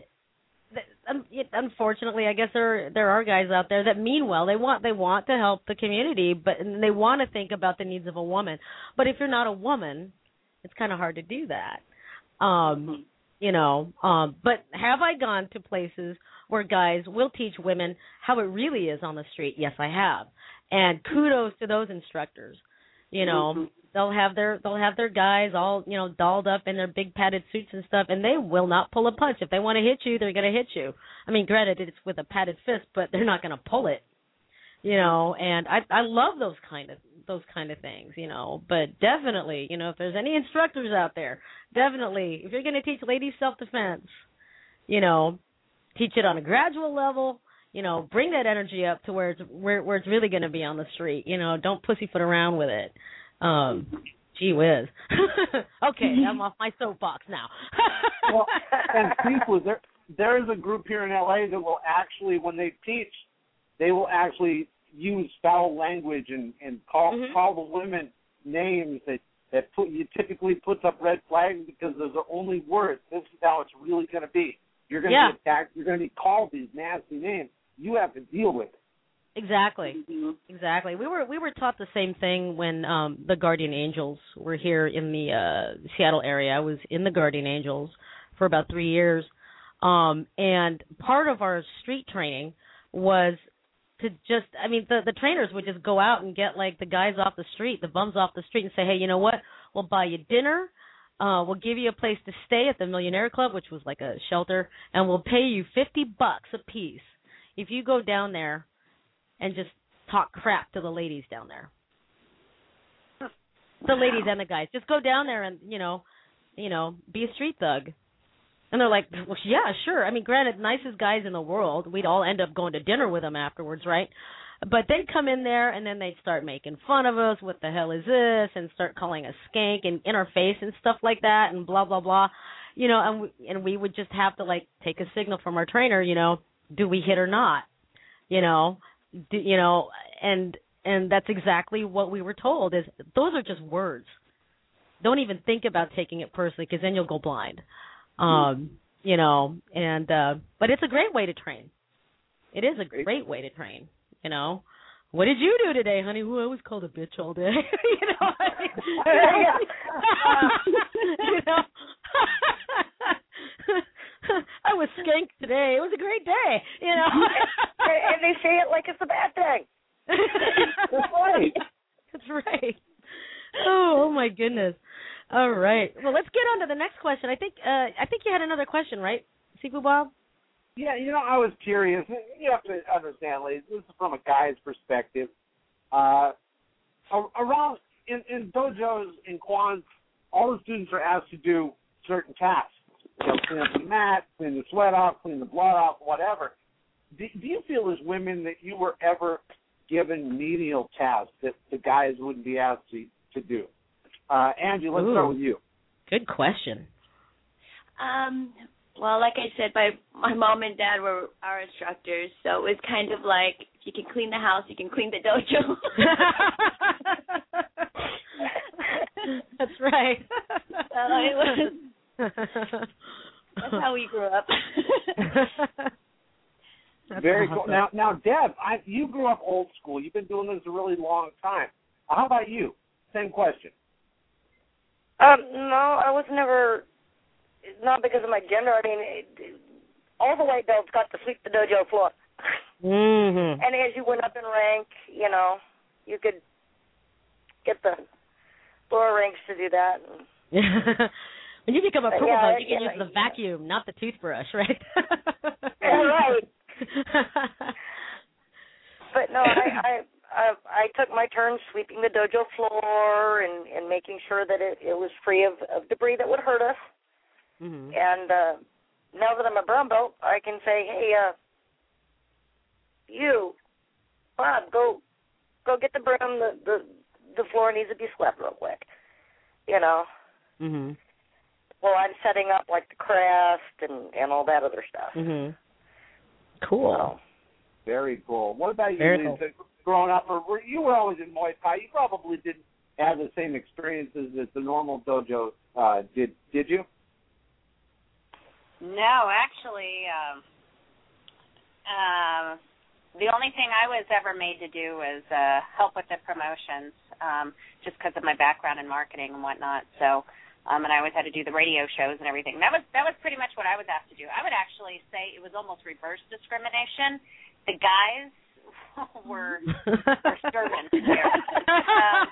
unfortunately, I guess there there are guys out there that mean well. They want they want to help the community, but and they want to think about the needs of a woman. But if you're not a woman, it's kind of hard to do that. Um, you know, um, but have I gone to places where guys will teach women how it really is on the street? Yes, I have. And kudos to those instructors. You know, mm-hmm. they'll have their they'll have their guys all, you know, dolled up in their big padded suits and stuff, and they will not pull a punch. If they want to hit you, they're going to hit you. I mean, granted, it's with a padded fist, but they're not going to pull it. You know, and I I love those kind of those kind of things, you know. But definitely, you know, if there's any instructors out there, definitely, if you're going to teach ladies self-defense, you know, teach it on a gradual level. You know, bring that energy up to where it's where, where it's really going to be on the street. You know, don't pussyfoot around with it. Um, gee whiz. Okay, I'm off my soapbox now. Well, and people, there there is a group here in L A that will actually, when they teach, they will actually use foul language and, and call mm-hmm. call the women names that that put you typically puts up red flags because those are only words. This is how it's really going to be. You're going to yeah. be attacked. You're going to be called these nasty names. You have to deal with it. Exactly. Mm-hmm. Exactly. We were we were taught the same thing when um, the Guardian Angels were here in the uh, Seattle area. I was in the Guardian Angels for about three years, um, and part of our street training was to just, I mean, the the trainers would just go out and get like the guys off the street, the bums off the street, and say, hey, you know what? We'll buy you dinner. Uh, we'll give you a place to stay at the Millionaire Club, which was like a shelter, and we'll pay you fifty bucks a piece if you go down there and just talk crap to the ladies down there. The ladies and the guys. Just go down there and, you know, you know, be a street thug. And they're like, well, yeah, sure. I mean, granted, nicest guys in the world. We'd all end up going to dinner with them afterwards, right? But they'd come in there, and then they'd start making fun of us. What the hell is this? And start calling us skank and in our face and stuff like that and blah, blah, blah. You know, and we, and we would just have to, like, take a signal from our trainer, you know, do we hit or not? You know, do, you know, and and that's exactly what we were told is those are just words. Don't even think about taking it personally because then you'll go blind. Um, you know, and uh, but it's a great way to train. It is a great way to train. You know, what did you do today, honey? Who I was called a bitch all day. you know, I mean, you know. I was skanked today. It was a great day, you know. And they say it like it's a bad thing. That's right. That's right. Oh, oh my goodness. All right. Well, let's get on to the next question. I think uh, I think you had another question, right, Sifu Bob? Yeah, you know, I was curious. You have to understand, ladies, this is from a guy's perspective. Uh, around in, in dojos, in Kwans, all the students are asked to do certain tasks. You know, clean up the mat, clean the sweat off, clean the blood off, whatever. Do, do you feel as women that you were ever given menial tasks that the guys wouldn't be asked to, to do? Uh, Angie, let's Ooh. start with you. Good question. Um, well, like I said, my my mom and dad were our instructors, so it was kind of like, if you can clean the house, you can clean the dojo. That's right. So it was, that's how we grew up. That's Very awesome. cool. Now, now, Deb, I, you grew up old school. You've been doing this a really long time. How about you? Same question. Um, no, I was never, not because of my gender. I mean, it, all the white belts got to sweep the dojo floor. Mm-hmm. And as you went up in rank, you know, you could get the lower ranks to do that. When you become a purple yeah, belt, you can yeah, use the yeah. vacuum, not the toothbrush, right? Yeah, right. But no, I, I I I took my turn sweeping the dojo floor and, and making sure that it, it was free of, of debris that would hurt us. Mm-hmm. And uh, now that I'm a brown belt, I can say, hey, uh, you, Bob, go go get the broom. The, the the floor needs to be swept real quick. You know. Mm-hmm. Well, I'm setting up like the crest and, and all that other stuff. Mm-hmm. Cool. So. Very cool. What about you, Very Lisa? cool. Growing up, or were, you were always in Muay Thai. You probably didn't have the same experiences as the normal dojo uh, did. Did you? No, actually, um, um, the only thing I was ever made to do was uh, help with the promotions, um, just because of my background in marketing and whatnot. So, um, and I always had to do the radio shows and everything. That was that was pretty much what I was asked to do. I would actually say it was almost reverse discrimination. The guys were were servants here. Um,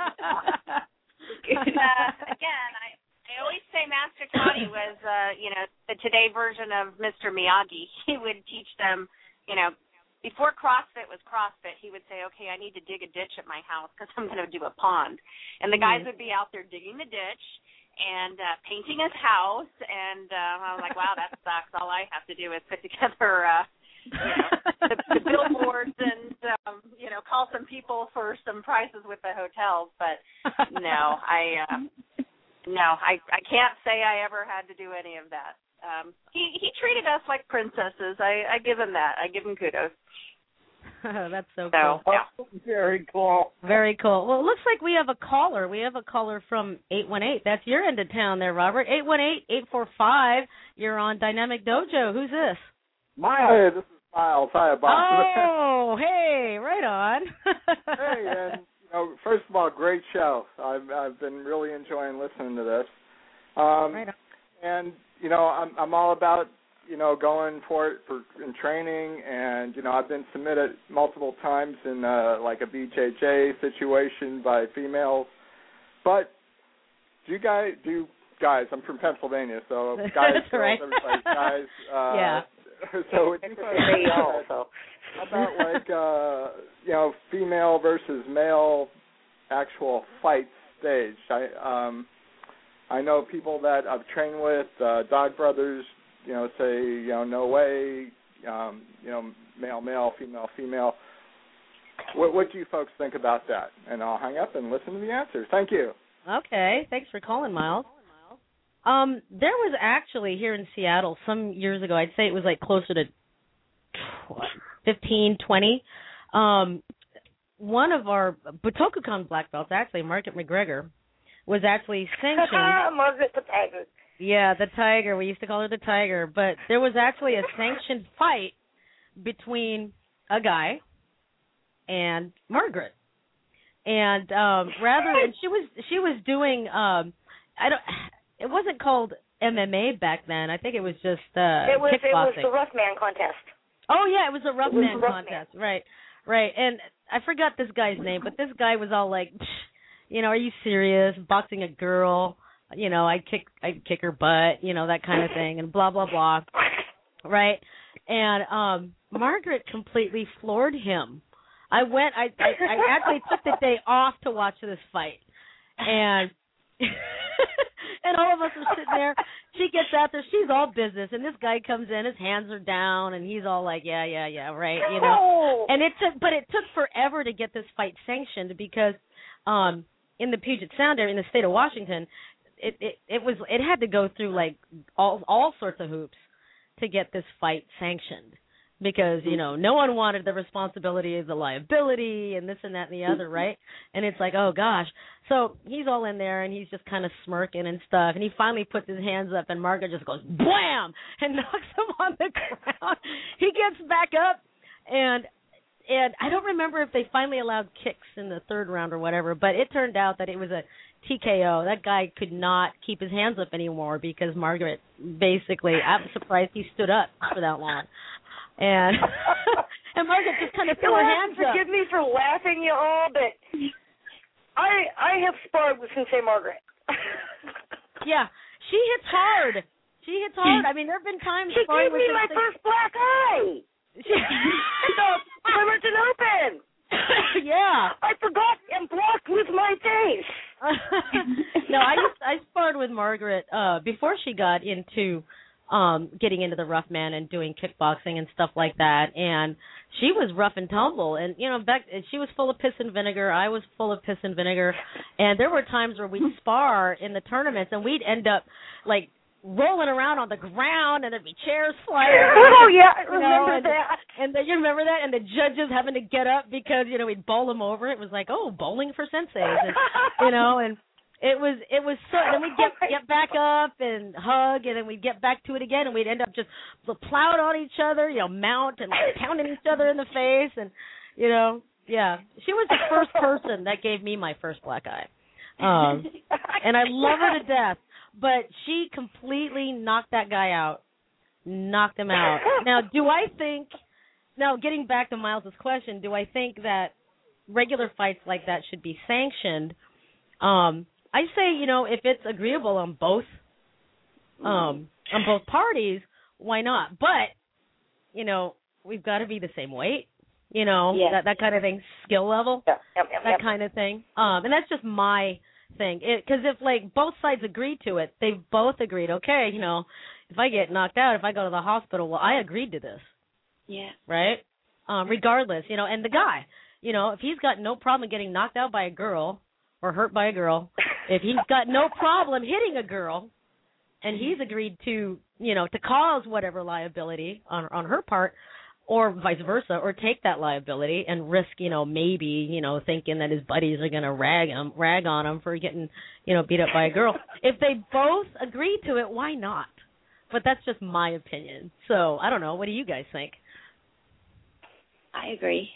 uh, again, I. I always say Master Connie was, uh, you know, the today version of Mister Miyagi. He would teach them, you know, before CrossFit was CrossFit, he would say, okay, I need to dig a ditch at my house because I'm going to do a pond. And the guys would be out there digging the ditch and uh, painting his house. And uh, I was like, wow, that sucks. All I have to do is put together, uh, you know, the, the billboards and, um, you know, call some people for some prices with the hotels. But no, I... Uh, No, I I can't say I ever had to do any of that. Um, he he treated us like princesses. I, I give him that. I give him kudos. That's so, so cool. Yeah. Very cool. Very cool. Well, it looks like we have a caller. We have a caller from eight one eight. That's your end of town there, Robert. eight one eight, eight four five. You're on Dynamic Dojo. Who's this? Miles. Hey, this is Miles. Hi, Bob. Oh, hey, right on. Hey, and you know, first of all, great show. I've I've been really enjoying listening to this. Um, right on. And you know, I'm I'm all about you know going for it for in training, and you know, I've been submitted multiple times in uh, like a B J J situation by females. But do you guys do guys? I'm from Pennsylvania, so guys, That's girls, right. everybody, guys. Uh, Yeah. So would you guys also. how about like uh, you know female versus male actual fight stage? I um, I know people that I've trained with, uh, Dog Brothers, you know, say you know no way, um, you know male male, female female. What what do you folks think about that? And I'll hang up and listen to the answers. Thank you. Okay, thanks for calling, Miles. Um, there was actually here in Seattle some years ago, I'd say it was like closer to fifteen, twenty, um, one of our Butokukan black belts, actually, Margaret McGregor, was actually sanctioned. Margaret the Tiger. Yeah, the Tiger. We used to call her the Tiger. But there was actually a sanctioned fight between a guy and Margaret. And um, rather, and she was she was doing, um, I don't. It wasn't called M M A back then. I think it was just uh, It was kickboxing. it was the rough man contest. Oh yeah, it was a rough was man a rough contest. Right, right. And I forgot this guy's name, but this guy was all like, you know, are you serious? Boxing a girl? You know, I kick I kick her butt. You know, that kind of thing, and blah blah blah. Right. And um, Margaret completely floored him. I went. I, I I actually took the day off to watch this fight, and And all of us are sitting there. She gets out there. She's all business. And this guy comes in. His hands are down. And he's all like, yeah, yeah, yeah, right, you know. And it took, but it took forever to get this fight sanctioned because um, in the Puget Sound area, in the state of Washington, it, it, it was it had to go through, like, all all sorts of hoops to get this fight sanctioned. Because, you know, no one wanted the responsibility of the liability and this and that and the other, right? And it's like, oh, gosh. So he's all in there, and he's just kind of smirking and stuff. And he finally puts his hands up, and Margaret just goes, blam, and knocks him on the ground. He gets back up, and and I don't remember if they finally allowed kicks in the third round or whatever, but it turned out that it was a T K O. That guy could not keep his hands up anymore because Margaret basically, I'm surprised he stood up for that long. And and Margaret just kind of threw her hands up. Forgive me for laughing, you all, but I I have sparred with Sensei Margaret. Yeah, she hits hard. She hits hard. I mean, there have been times. She gave me my Sensei... first black eye. So Bremerton Open. Yeah. I forgot and blocked with my face. No, I used, I sparred with Margaret uh, before she got into. Um, getting into the rough man and doing kickboxing and stuff like that, and she was rough and tumble, and you know, back she was full of piss and vinegar. I was full of piss and vinegar, and there were times where we'd spar in the tournaments, and we'd end up like rolling around on the ground, and there'd be chairs flying. Oh yeah, I remember you know, and, that. And the, you remember that, and the judges having to get up because you know we'd bowl them over. It was like, oh, bowling for senseis, and you know, and. It was it was so. Then we'd get get back up and hug, and then we'd get back to it again, and we'd end up just plowed on each other, you know, mount and like, pounding each other in the face, and you know, yeah. She was the first person that gave me my first black eye, um, and I love her to death. But she completely knocked that guy out, knocked him out. Now, do I think? Now, getting back to Miles's question, do I think that regular fights like that should be sanctioned? Um. I say, you know, if it's agreeable on both, um, on both parties, why not? But, you know, we've got to be the same weight, you know, yeah. that that kind of thing, skill level, yeah. Yep, yep, that yep. kind of thing. Um, and that's just my thing. Because if, like, both sides agree to it, they've both agreed, okay, you know, if I get knocked out, if I go to the hospital, well, I agreed to this. Yeah. Right? Um, regardless, you know, and the guy, you know, if he's got no problem getting knocked out by a girl or hurt by a girl, if he's got no problem hitting a girl, and he's agreed to, you know, to cause whatever liability on on her part, or vice versa, or take that liability and risk, you know, maybe, you know, thinking that his buddies are going to rag him, rag on him for getting, you know, beat up by a girl. If they both agree to it, why not? But that's just my opinion. So I don't know. What do you guys think? I agree.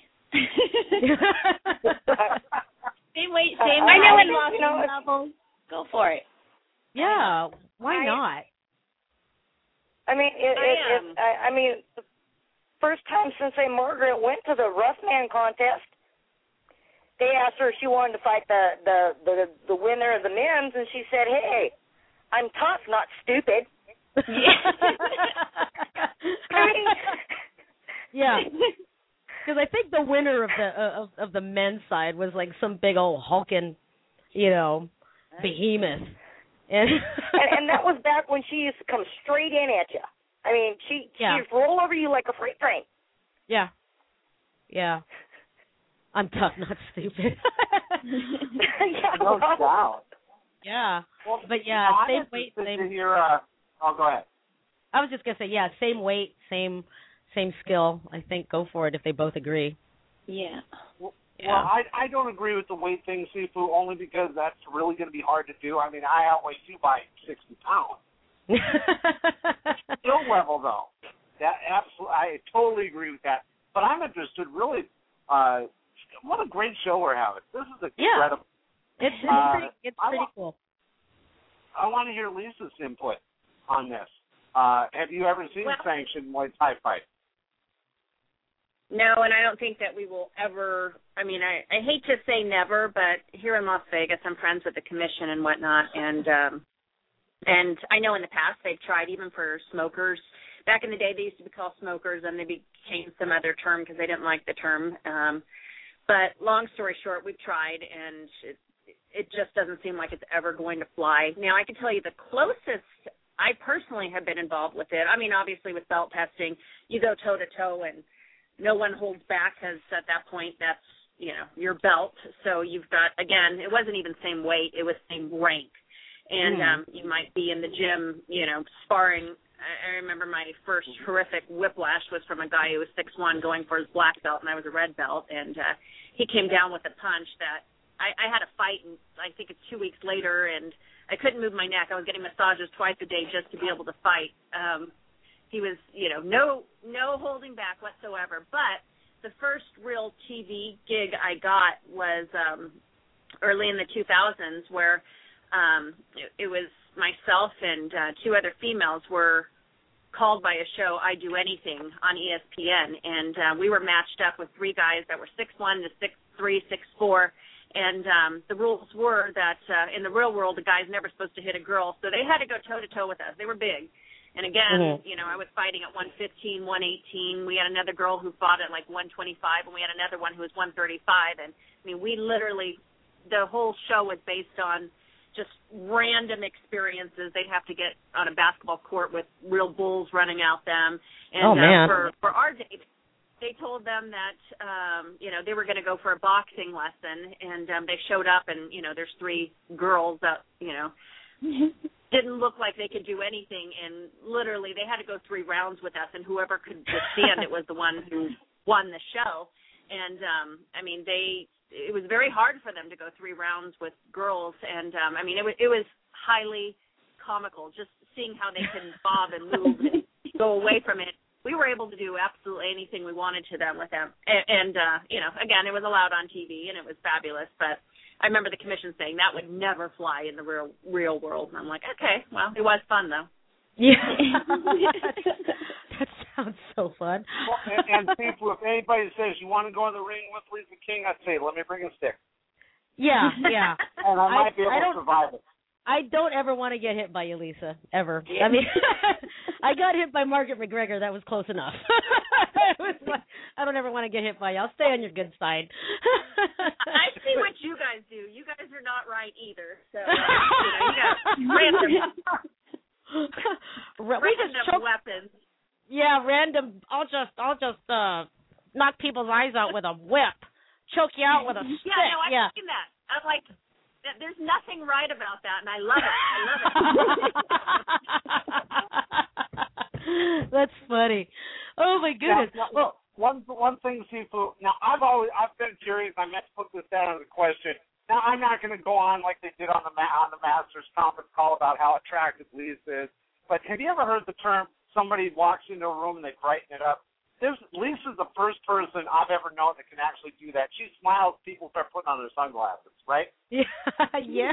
Same weight, Uh, same I know height, in Montana level. Go for it. Yeah, why I, not? I mean, it, I it, am. it, I, I mean, the first time Sensei Margaret went to the rough man contest, they asked her if she wanted to fight the the the, the winner of the men's, and she said, "Hey, I'm tough, not stupid." I mean, yeah. Because I think the winner of the uh, of, of the men's side was like some big old hulking, you know, behemoth, and and, and that was back when she used to come straight in at you. I mean, she yeah. she'd roll over you like a freight train. Yeah, yeah. I'm tough, not stupid. yeah, no well, doubt. Yeah, Well, but yeah, I'm same weight, interested same. to hear, uh, oh, go ahead. I was just gonna say, yeah, same weight, same. Same skill. I think go for it if they both agree. Yeah. Well, yeah. well I I don't agree with the weight thing, Sifu, only because that's really going to be hard to do. I mean, I outweigh you by sixty pounds. Skill level, though, that absolutely, I totally agree with that. But I'm interested, really. Uh, what a great show we're having. This is incredible. Yeah. It's it's uh, pretty, it's pretty I wa- cool. I want to hear Lisa's input on this. Uh, have you ever seen Well, sanctioned Muay Thai fight? No, and I don't think that we will ever. I mean, I, I hate to say never, but here in Las Vegas, I'm friends with the commission and whatnot, and um, and I know in the past they've tried even for smokers. Back in the day, they used to be called smokers, and they became some other term because they didn't like the term. Um, but long story short, we've tried, and it, it just doesn't seem like it's ever going to fly. Now, I can tell you the closest I personally have been involved with it. I mean, obviously with belt testing, you go toe-to-toe and no one holds back because at that point that's, you know, your belt. So you've got, again, it wasn't even same weight. It was same rank. And mm. um, you might be in the gym, you know, sparring. I remember my first horrific whiplash was from a guy who was six one going for his black belt, and I was a red belt. And uh, he came down with a punch that I, I had a fight, and I think it's two weeks later, and I couldn't move my neck. I was getting massages twice a day just to be able to fight. Um, he was, you know, no no holding back whatsoever. But the first real T V gig I got was um, early in the two thousands, where um, it, it was myself and uh, two other females were called by a show, I Do Anything, on E S P N, and uh, we were matched up with three guys that were six one to six three, six four. And um, the rules were that uh, in the real world, the guy's never supposed to hit a girl, so they had to go toe-to-toe with us. They were big. And again, mm-hmm. you know, I was fighting at one fifteen, one eighteen. We had another girl who fought at like one twenty-five, and we had another one who was one thirty-five. And, I mean, we literally, the whole show was based on just random experiences. They'd have to get on a basketball court with real bulls running out them. And oh, man. Uh, for, for our date, they told them that, um, you know, they were going to go for a boxing lesson, and um, they showed up, and, you know, there's three girls that, you know, didn't look like they could do anything, and literally they had to go three rounds with us, and whoever could withstand it was the one who won the show. And, um, I mean, they, it was very hard for them to go three rounds with girls, and, um, I mean, it was, it was highly comical, just seeing how they can bob and move and go away from it. We were able to do absolutely anything we wanted to them with them. And, and uh, you know, again, it was allowed on T V, and it was fabulous. But I remember the commission saying that would never fly in the real real world. And I'm like, okay, well, it was fun, though. Yeah. That sounds so fun. Well, and, and people, if anybody says you want to go in the ring with Lisa King, I'd say, let me bring a stick. Yeah, yeah. And I might I, be able to survive it. I don't ever want to get hit by you, Lisa, ever. Yeah. I mean, I got hit by Margaret McGregor. That was close enough. It was like, I don't ever want to get hit by you. I'll stay on your good side. I see what you guys do. You guys are not right either. So, uh, you know, you got random, we just random choke, weapons. Yeah, random. I'll just, I'll just uh, knock people's eyes out with a whip, choke you out with a stick. Yeah, no, I've yeah. seen that. I'm like, there's nothing right about that, and I love it. I love it. That's funny. Oh my goodness. Now, well, one one thing, Sifu. Now, I've always I've been curious. I meant to put this down as a question. Now, I'm not going to go on like they did on the on the Masters conference call about how attractive Lisa is. But have you ever heard the term somebody walks into a room and they brighten it up? There's, Lisa's the first person I've ever known that can actually do that. She smiles, people start putting on their sunglasses, right? Yeah. yeah.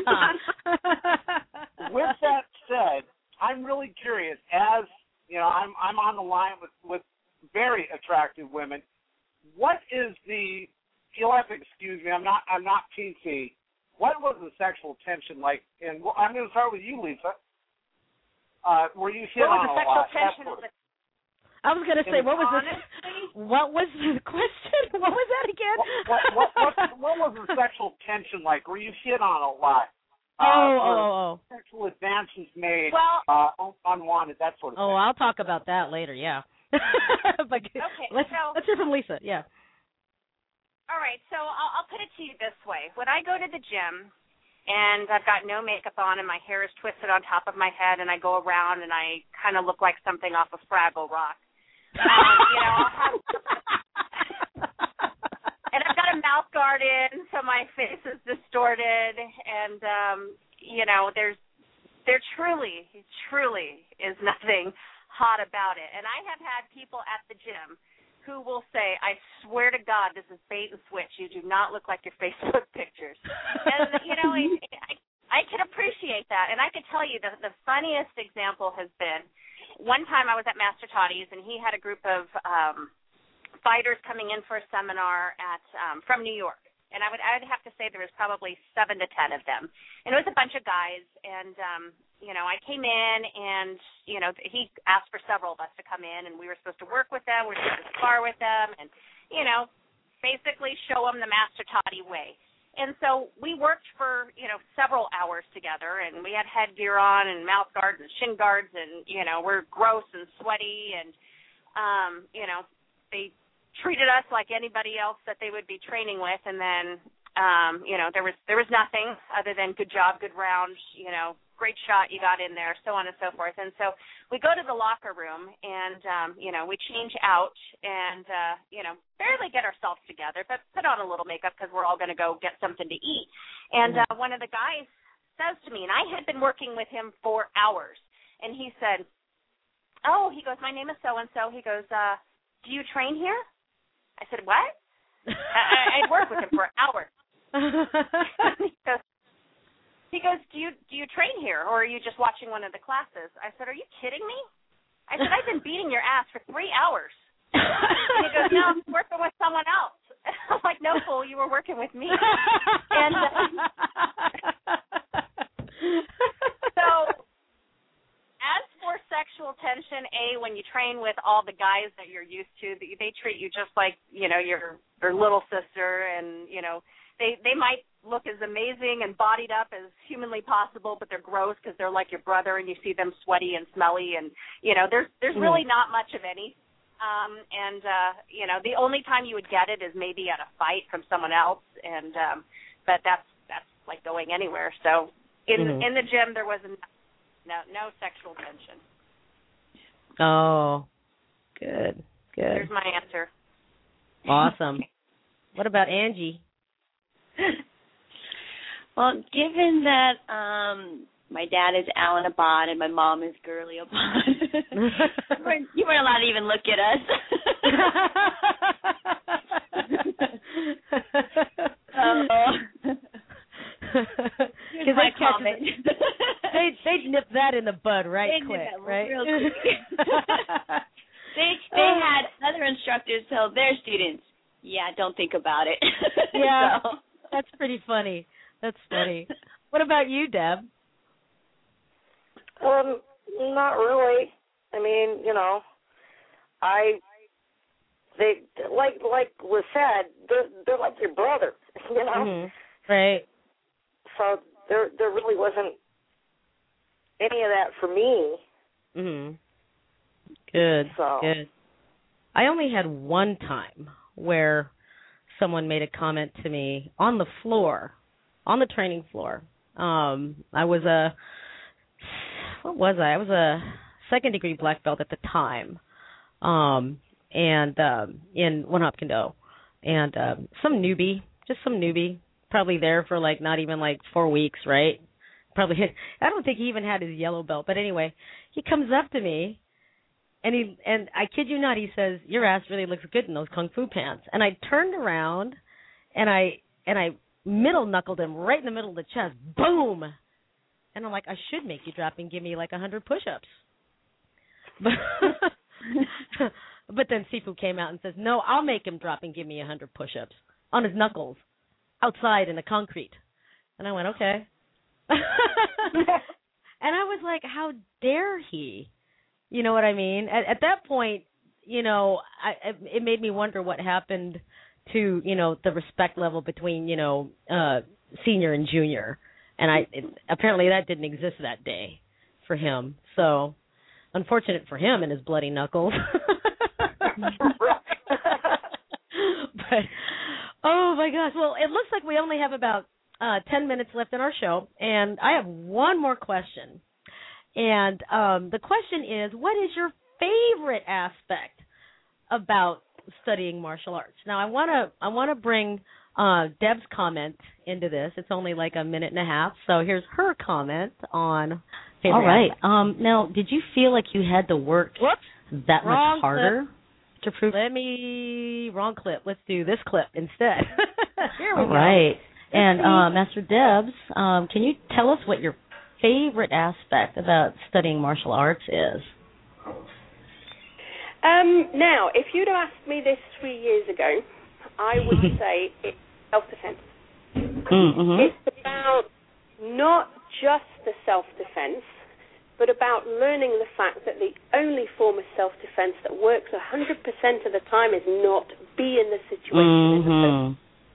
With that said, I'm really curious. As you know, I'm I'm on the line with, with very attractive women. What is the? You'll have to excuse me. I'm not I'm not P C. What was the sexual tension like? And well, I'm going to start with you, Lisa. Uh, were you hit what on was the a sexual lot? tension of the I was going to say, what was honestly? the, what was the question? What was that again? What, what, what, what, what was the sexual tension like? Were you hit on a lot? Oh, uh, oh, oh. Sexual advances made, well, uh, unwanted, that sort of oh, thing. Oh, I'll talk about that later, yeah. But okay, let's, so, let's hear from Lisa, yeah. All right, so I'll, I'll put it to you this way. When I go to the gym, and I've got no makeup on, and my hair is twisted on top of my head, and I go around, and I kind of look like something off of Fraggle Rock. Um, you know, I'll have, and I've got a mouth guard in, so my face is distorted, and um, you know, there's there truly, truly is nothing hot about it. And I have had people at the gym who will say, I swear to God, this is bait and switch. You do not look like your Facebook pictures. And, you know, I, I can appreciate that. And I can tell you the, the funniest example has been one time I was at Master Toddy's, and he had a group of um, fighters coming in for a seminar at um, from New York. And I would I'd have to say there was probably seven to ten of them. And it was a bunch of guys. And, um, you know, I came in and, you know, he asked for several of us to come in, and we were supposed to work with them. We were supposed to spar with them and, you know, basically show them the Master Toddy way. And so we worked for, you know, several hours together, and we had headgear on and mouth guards and shin guards, and, you know, we're gross and sweaty, and, um, you know, they treated us like anybody else that they would be training with, and then, um, you know, there was there was nothing other than good job, good round, you know, great shot, you got in there, so on and so forth. And so we go to the locker room, and, um, you know, we change out and, uh, you know, barely get ourselves together, but put on a little makeup because we're all going to go get something to eat. And uh, one of the guys says to me, and I had been working with him for hours, and he said, oh, he goes, my name is so-and-so. He goes, uh, do you train here? I said, what? I, I'd worked with him for hours. he goes, He goes, do you do you train here, or are you just watching one of the classes? I said, are you kidding me? I said, I've been beating your ass for three hours. And he goes, no, I'm working with someone else. I'm like, no, fool, you were working with me. And uh, so as for sexual tension, A, when you train with all the guys that you're used to, they treat you just like, you know, your, your little sister, and, you know, They they might look as amazing and bodied up as humanly possible, but they're gross because they're like your brother, and you see them sweaty and smelly, and you know there's there's really not much of any. Um, and uh, you know the only time you would get it is maybe at a fight from someone else, and um, but that's that's like going anywhere. So in mm-hmm. in the gym there was no no sexual tension. Oh, good, good. Here's my answer. Awesome. What about Angie? Well, given that um, my dad is Alan Abad and my mom is Girly Abad, you weren't allowed to even look at us. Here's my comment. they they nip that in the bud right they quick, right? Real quick. they they had other instructors tell their students, yeah, don't think about it. Yeah. So. That's pretty funny. That's funny. What about you, Deb? Um, not really. I mean, you know, I they like like was said, they're they're like your brother, you know. Mm-hmm. Right. So there there really wasn't any of that for me. Mhm. Good. So. Good. I only had one time where someone made a comment to me on the floor, on the training floor. Um, I was a, what was I? I was a second degree black belt at the time, um, and um, in One Hop Kendo, and um, some newbie, just some newbie, probably there for like not even like four weeks, right? Probably, I don't think he even had his yellow belt, but anyway, he comes up to me. And he and I kid you not, he says, your ass really looks good in those kung fu pants. And I turned around and I and I middle knuckled him right in the middle of the chest. Boom. And I'm like, I should make you drop and give me like a hundred push-ups. But, but then Sifu came out and says, no, I'll make him drop and give me a hundred push-ups on his knuckles outside in the concrete. And I went, okay. And I was like, how dare he? You know what I mean? At, at that point, you know, I, it made me wonder what happened to, you know, the respect level between, you know, uh, senior and junior. And I it, apparently that didn't exist that day for him. So unfortunate for him and his bloody knuckles. But, oh, my gosh. Well, it looks like we only have about uh, ten minutes left in our show. And I have one more question. And um, the question is, what is your favorite aspect about studying martial arts? Now, I want to I want to bring uh, Deb's comment into this. It's only like a minute and a half, so here's her comment on favorite. All right. aspect. Um, now, did you feel like you had to work Whoops. that Wrong much harder clip. to prove? Let me wrong clip. Let's do this clip instead. Here we All go. right. And uh, Master Debs, um, can you tell us what your favorite aspect about studying martial arts is? Um, now, if you'd have asked me this three years ago, I would say it's self-defense. Mm-hmm. It's about not just the self-defense, but about learning the fact that the only form of self-defense that works one hundred percent of the time is not be in the situation. Mm-hmm.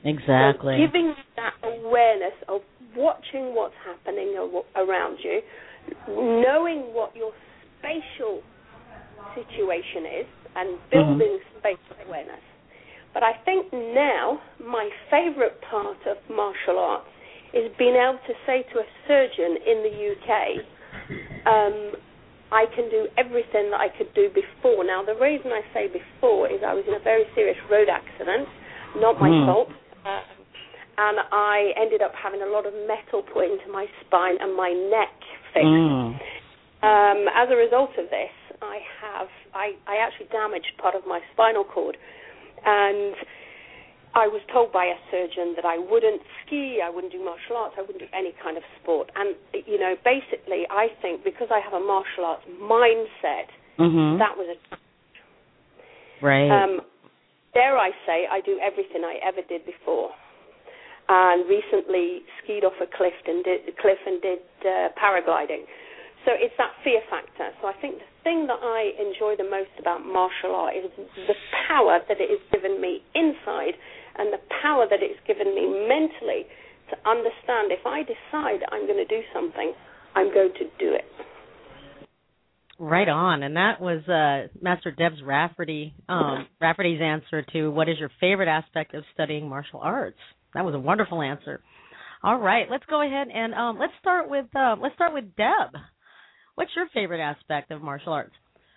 Exactly. So giving that awareness of watching what's happening around you, knowing what your spatial situation is, and building mm-hmm. spatial awareness. But I think now my favorite part of martial arts is being able to say to a surgeon in the U K, um, I can do everything that I could do before. Now, the reason I say before is I was in a very serious road accident, not my mm. fault, uh, and I ended up having a lot of metal put into my spine and my neck fixed. Mm. Um, as a result of this, I have I, I actually damaged part of my spinal cord, and I was told by a surgeon that I wouldn't ski, I wouldn't do martial arts, I wouldn't do any kind of sport. And, you know, basically I think because I have a martial arts mindset, mm-hmm. that was a right. Um, dare I say, I do everything I ever did before. And recently skied off a cliff and did, cliff and did uh, paragliding. So it's that fear factor. So I think the thing that I enjoy the most about martial art is the power that it has given me inside and the power that it's given me mentally to understand if I decide I'm going to do something, I'm going to do it. Right on. And that was uh, Master Debs Rafferty, um, Rafferty's answer to what is your favorite aspect of studying martial arts. That was a wonderful answer. All right, let's go ahead and um, let's start with uh, let's start with Deb. What's your favorite aspect of martial arts?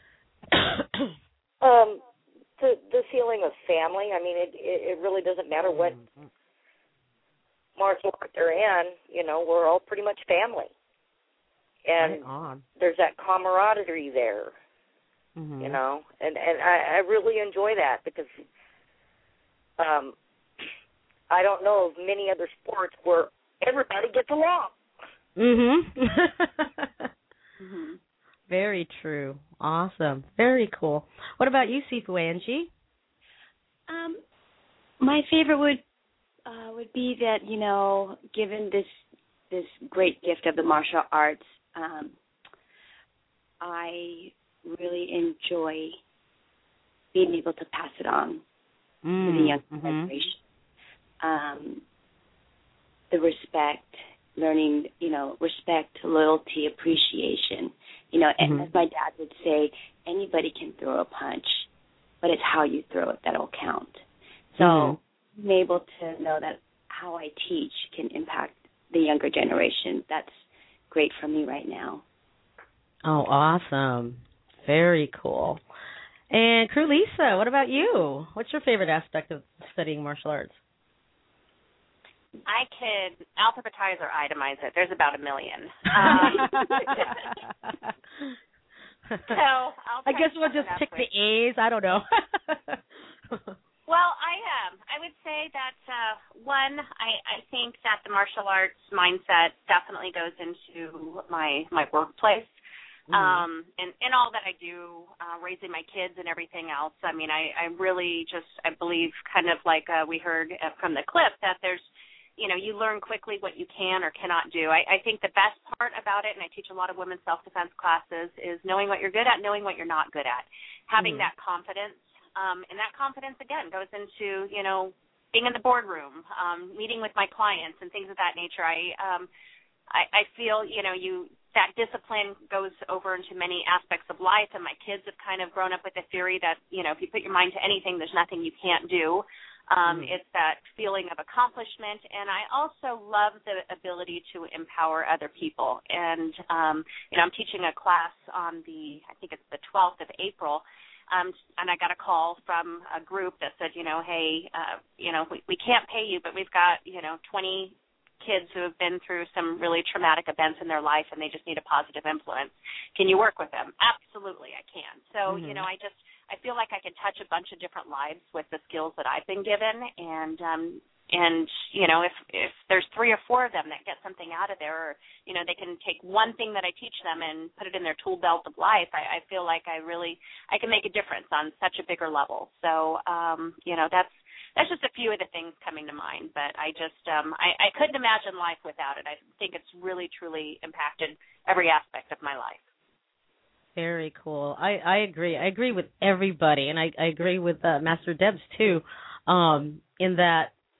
um, the the feeling of family. I mean, it it, it really doesn't matter what mm-hmm. martial art they're in. You know, we're all pretty much family, and right there's that camaraderie there. Mm-hmm. You know, and and I, I really enjoy that because um, I don't know of many other sports where everybody gets along. Mm-hmm. Mm-hmm. Very true. Awesome. Very cool. What about you, Sifu Angie? Um, my favorite would uh, would be that, you know, given this this great gift of the martial arts, um, I really enjoy being able to pass it on mm, to the younger mm-hmm. generation. Um, the respect, learning, you know, respect, loyalty, appreciation. You know, and mm-hmm. as my dad would say, anybody can throw a punch, but it's how you throw it that'll count. So mm-hmm. being able to know that how I teach can impact the younger generation, that's great for me right now. Oh, awesome. Very cool. And Crew Lisa, what about you? What's your favorite aspect of studying martial arts? I could alphabetize or itemize it. There's about a million. Um, so I'll I guess we'll just pick the A's. I don't know. Well, I um, I would say that uh, one, I, I think that the martial arts mindset definitely goes into my my workplace. Mm-hmm. Um, and, and all that I do, uh, raising my kids and everything else. I mean, I, I really just, I believe kind of like uh, we heard from the clip that there's, you know, you learn quickly what you can or cannot do. I, I think the best part about it, and I teach a lot of women's self-defense classes, is knowing what you're good at, knowing what you're not good at, having mm-hmm. that confidence. Um, and that confidence, again, goes into, you know, being in the boardroom, um, meeting with my clients and things of that nature. I, um, I, I feel, you know, you that discipline goes over into many aspects of life, and my kids have kind of grown up with the theory that, you know, if you put your mind to anything, there's nothing you can't do. Um, mm-hmm. It's that feeling of accomplishment, and I also love the ability to empower other people. And, um, you know, I'm teaching a class on the, I think it's the twelfth of April, um, and I got a call from a group that said, you know, hey, uh, you know, we, we can't pay you, but we've got, you know, twenty kids who have been through some really traumatic events in their life, and they just need a positive influence. Can you work with them? Absolutely, I can. So, mm-hmm. you know, I just, I feel like I can touch a bunch of different lives with the skills that I've been given, and um, and you know, if if there's three or four of them that get something out of there, or you know, they can take one thing that I teach them and put it in their tool belt of life, I, I feel like I really I can make a difference on such a bigger level. So um, you know, that's that's just a few of the things coming to mind. But I just um, I, I couldn't imagine life without it. I think it's really truly impacted every aspect of my life. Very cool. I, I agree. I agree with everybody, and I, I agree with uh, Master Debs, too, um, in that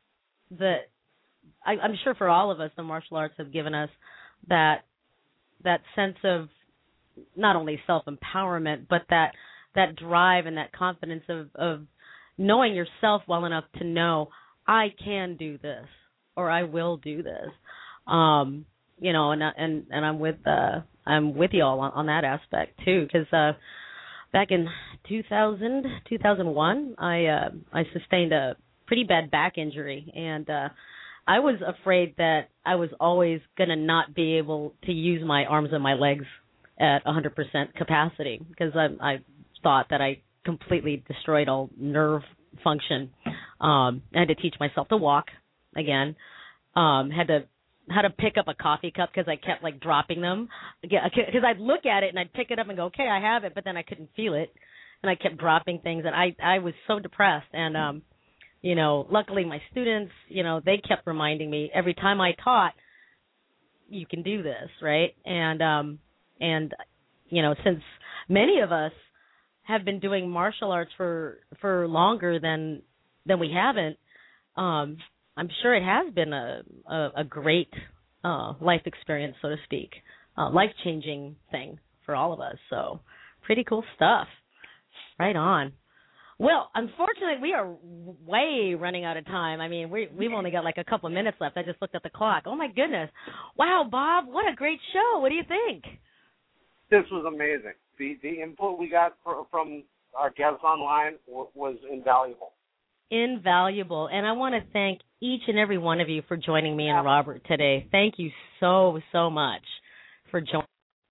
the I, I'm sure for all of us, the martial arts have given us that that sense of not only self-empowerment, but that that drive and that confidence of, of knowing yourself well enough to know I can do this or I will do this. Um, you know, and and and I'm with uh, I'm with you all on, on that aspect too, because uh, back in two thousand, two thousand one, I uh, I sustained a pretty bad back injury, and uh, I was afraid that I was always going to not be able to use my arms and my legs at one hundred percent capacity, because I, I thought that I completely destroyed all nerve function. Um, I had to teach myself to walk again. Um, had to had to pick up a coffee cup because I kept like dropping them. Because I'd look at it and I'd pick it up and go, okay, I have it, but then I couldn't feel it, and I kept dropping things, and I I was so depressed. And um, you know, luckily my students, you know, they kept reminding me every time I taught, you can do this, right? And um, and you know, since many of us have been doing martial arts for for longer than than we haven't, um, I'm sure it has been a a, a great uh, life experience, so to speak, uh, life changing thing for all of us. So, pretty cool stuff. Right on. Well, unfortunately, we are way running out of time. I mean, we, we've only got like a couple of minutes left. I just looked at the clock. Oh, my goodness. Wow, Bob, what a great show. What do you think? This was amazing. The the input we got for, from our guests online w- was invaluable. Invaluable. And I want to thank each and every one of you for joining me and Robert today. Thank you so, so much for joining.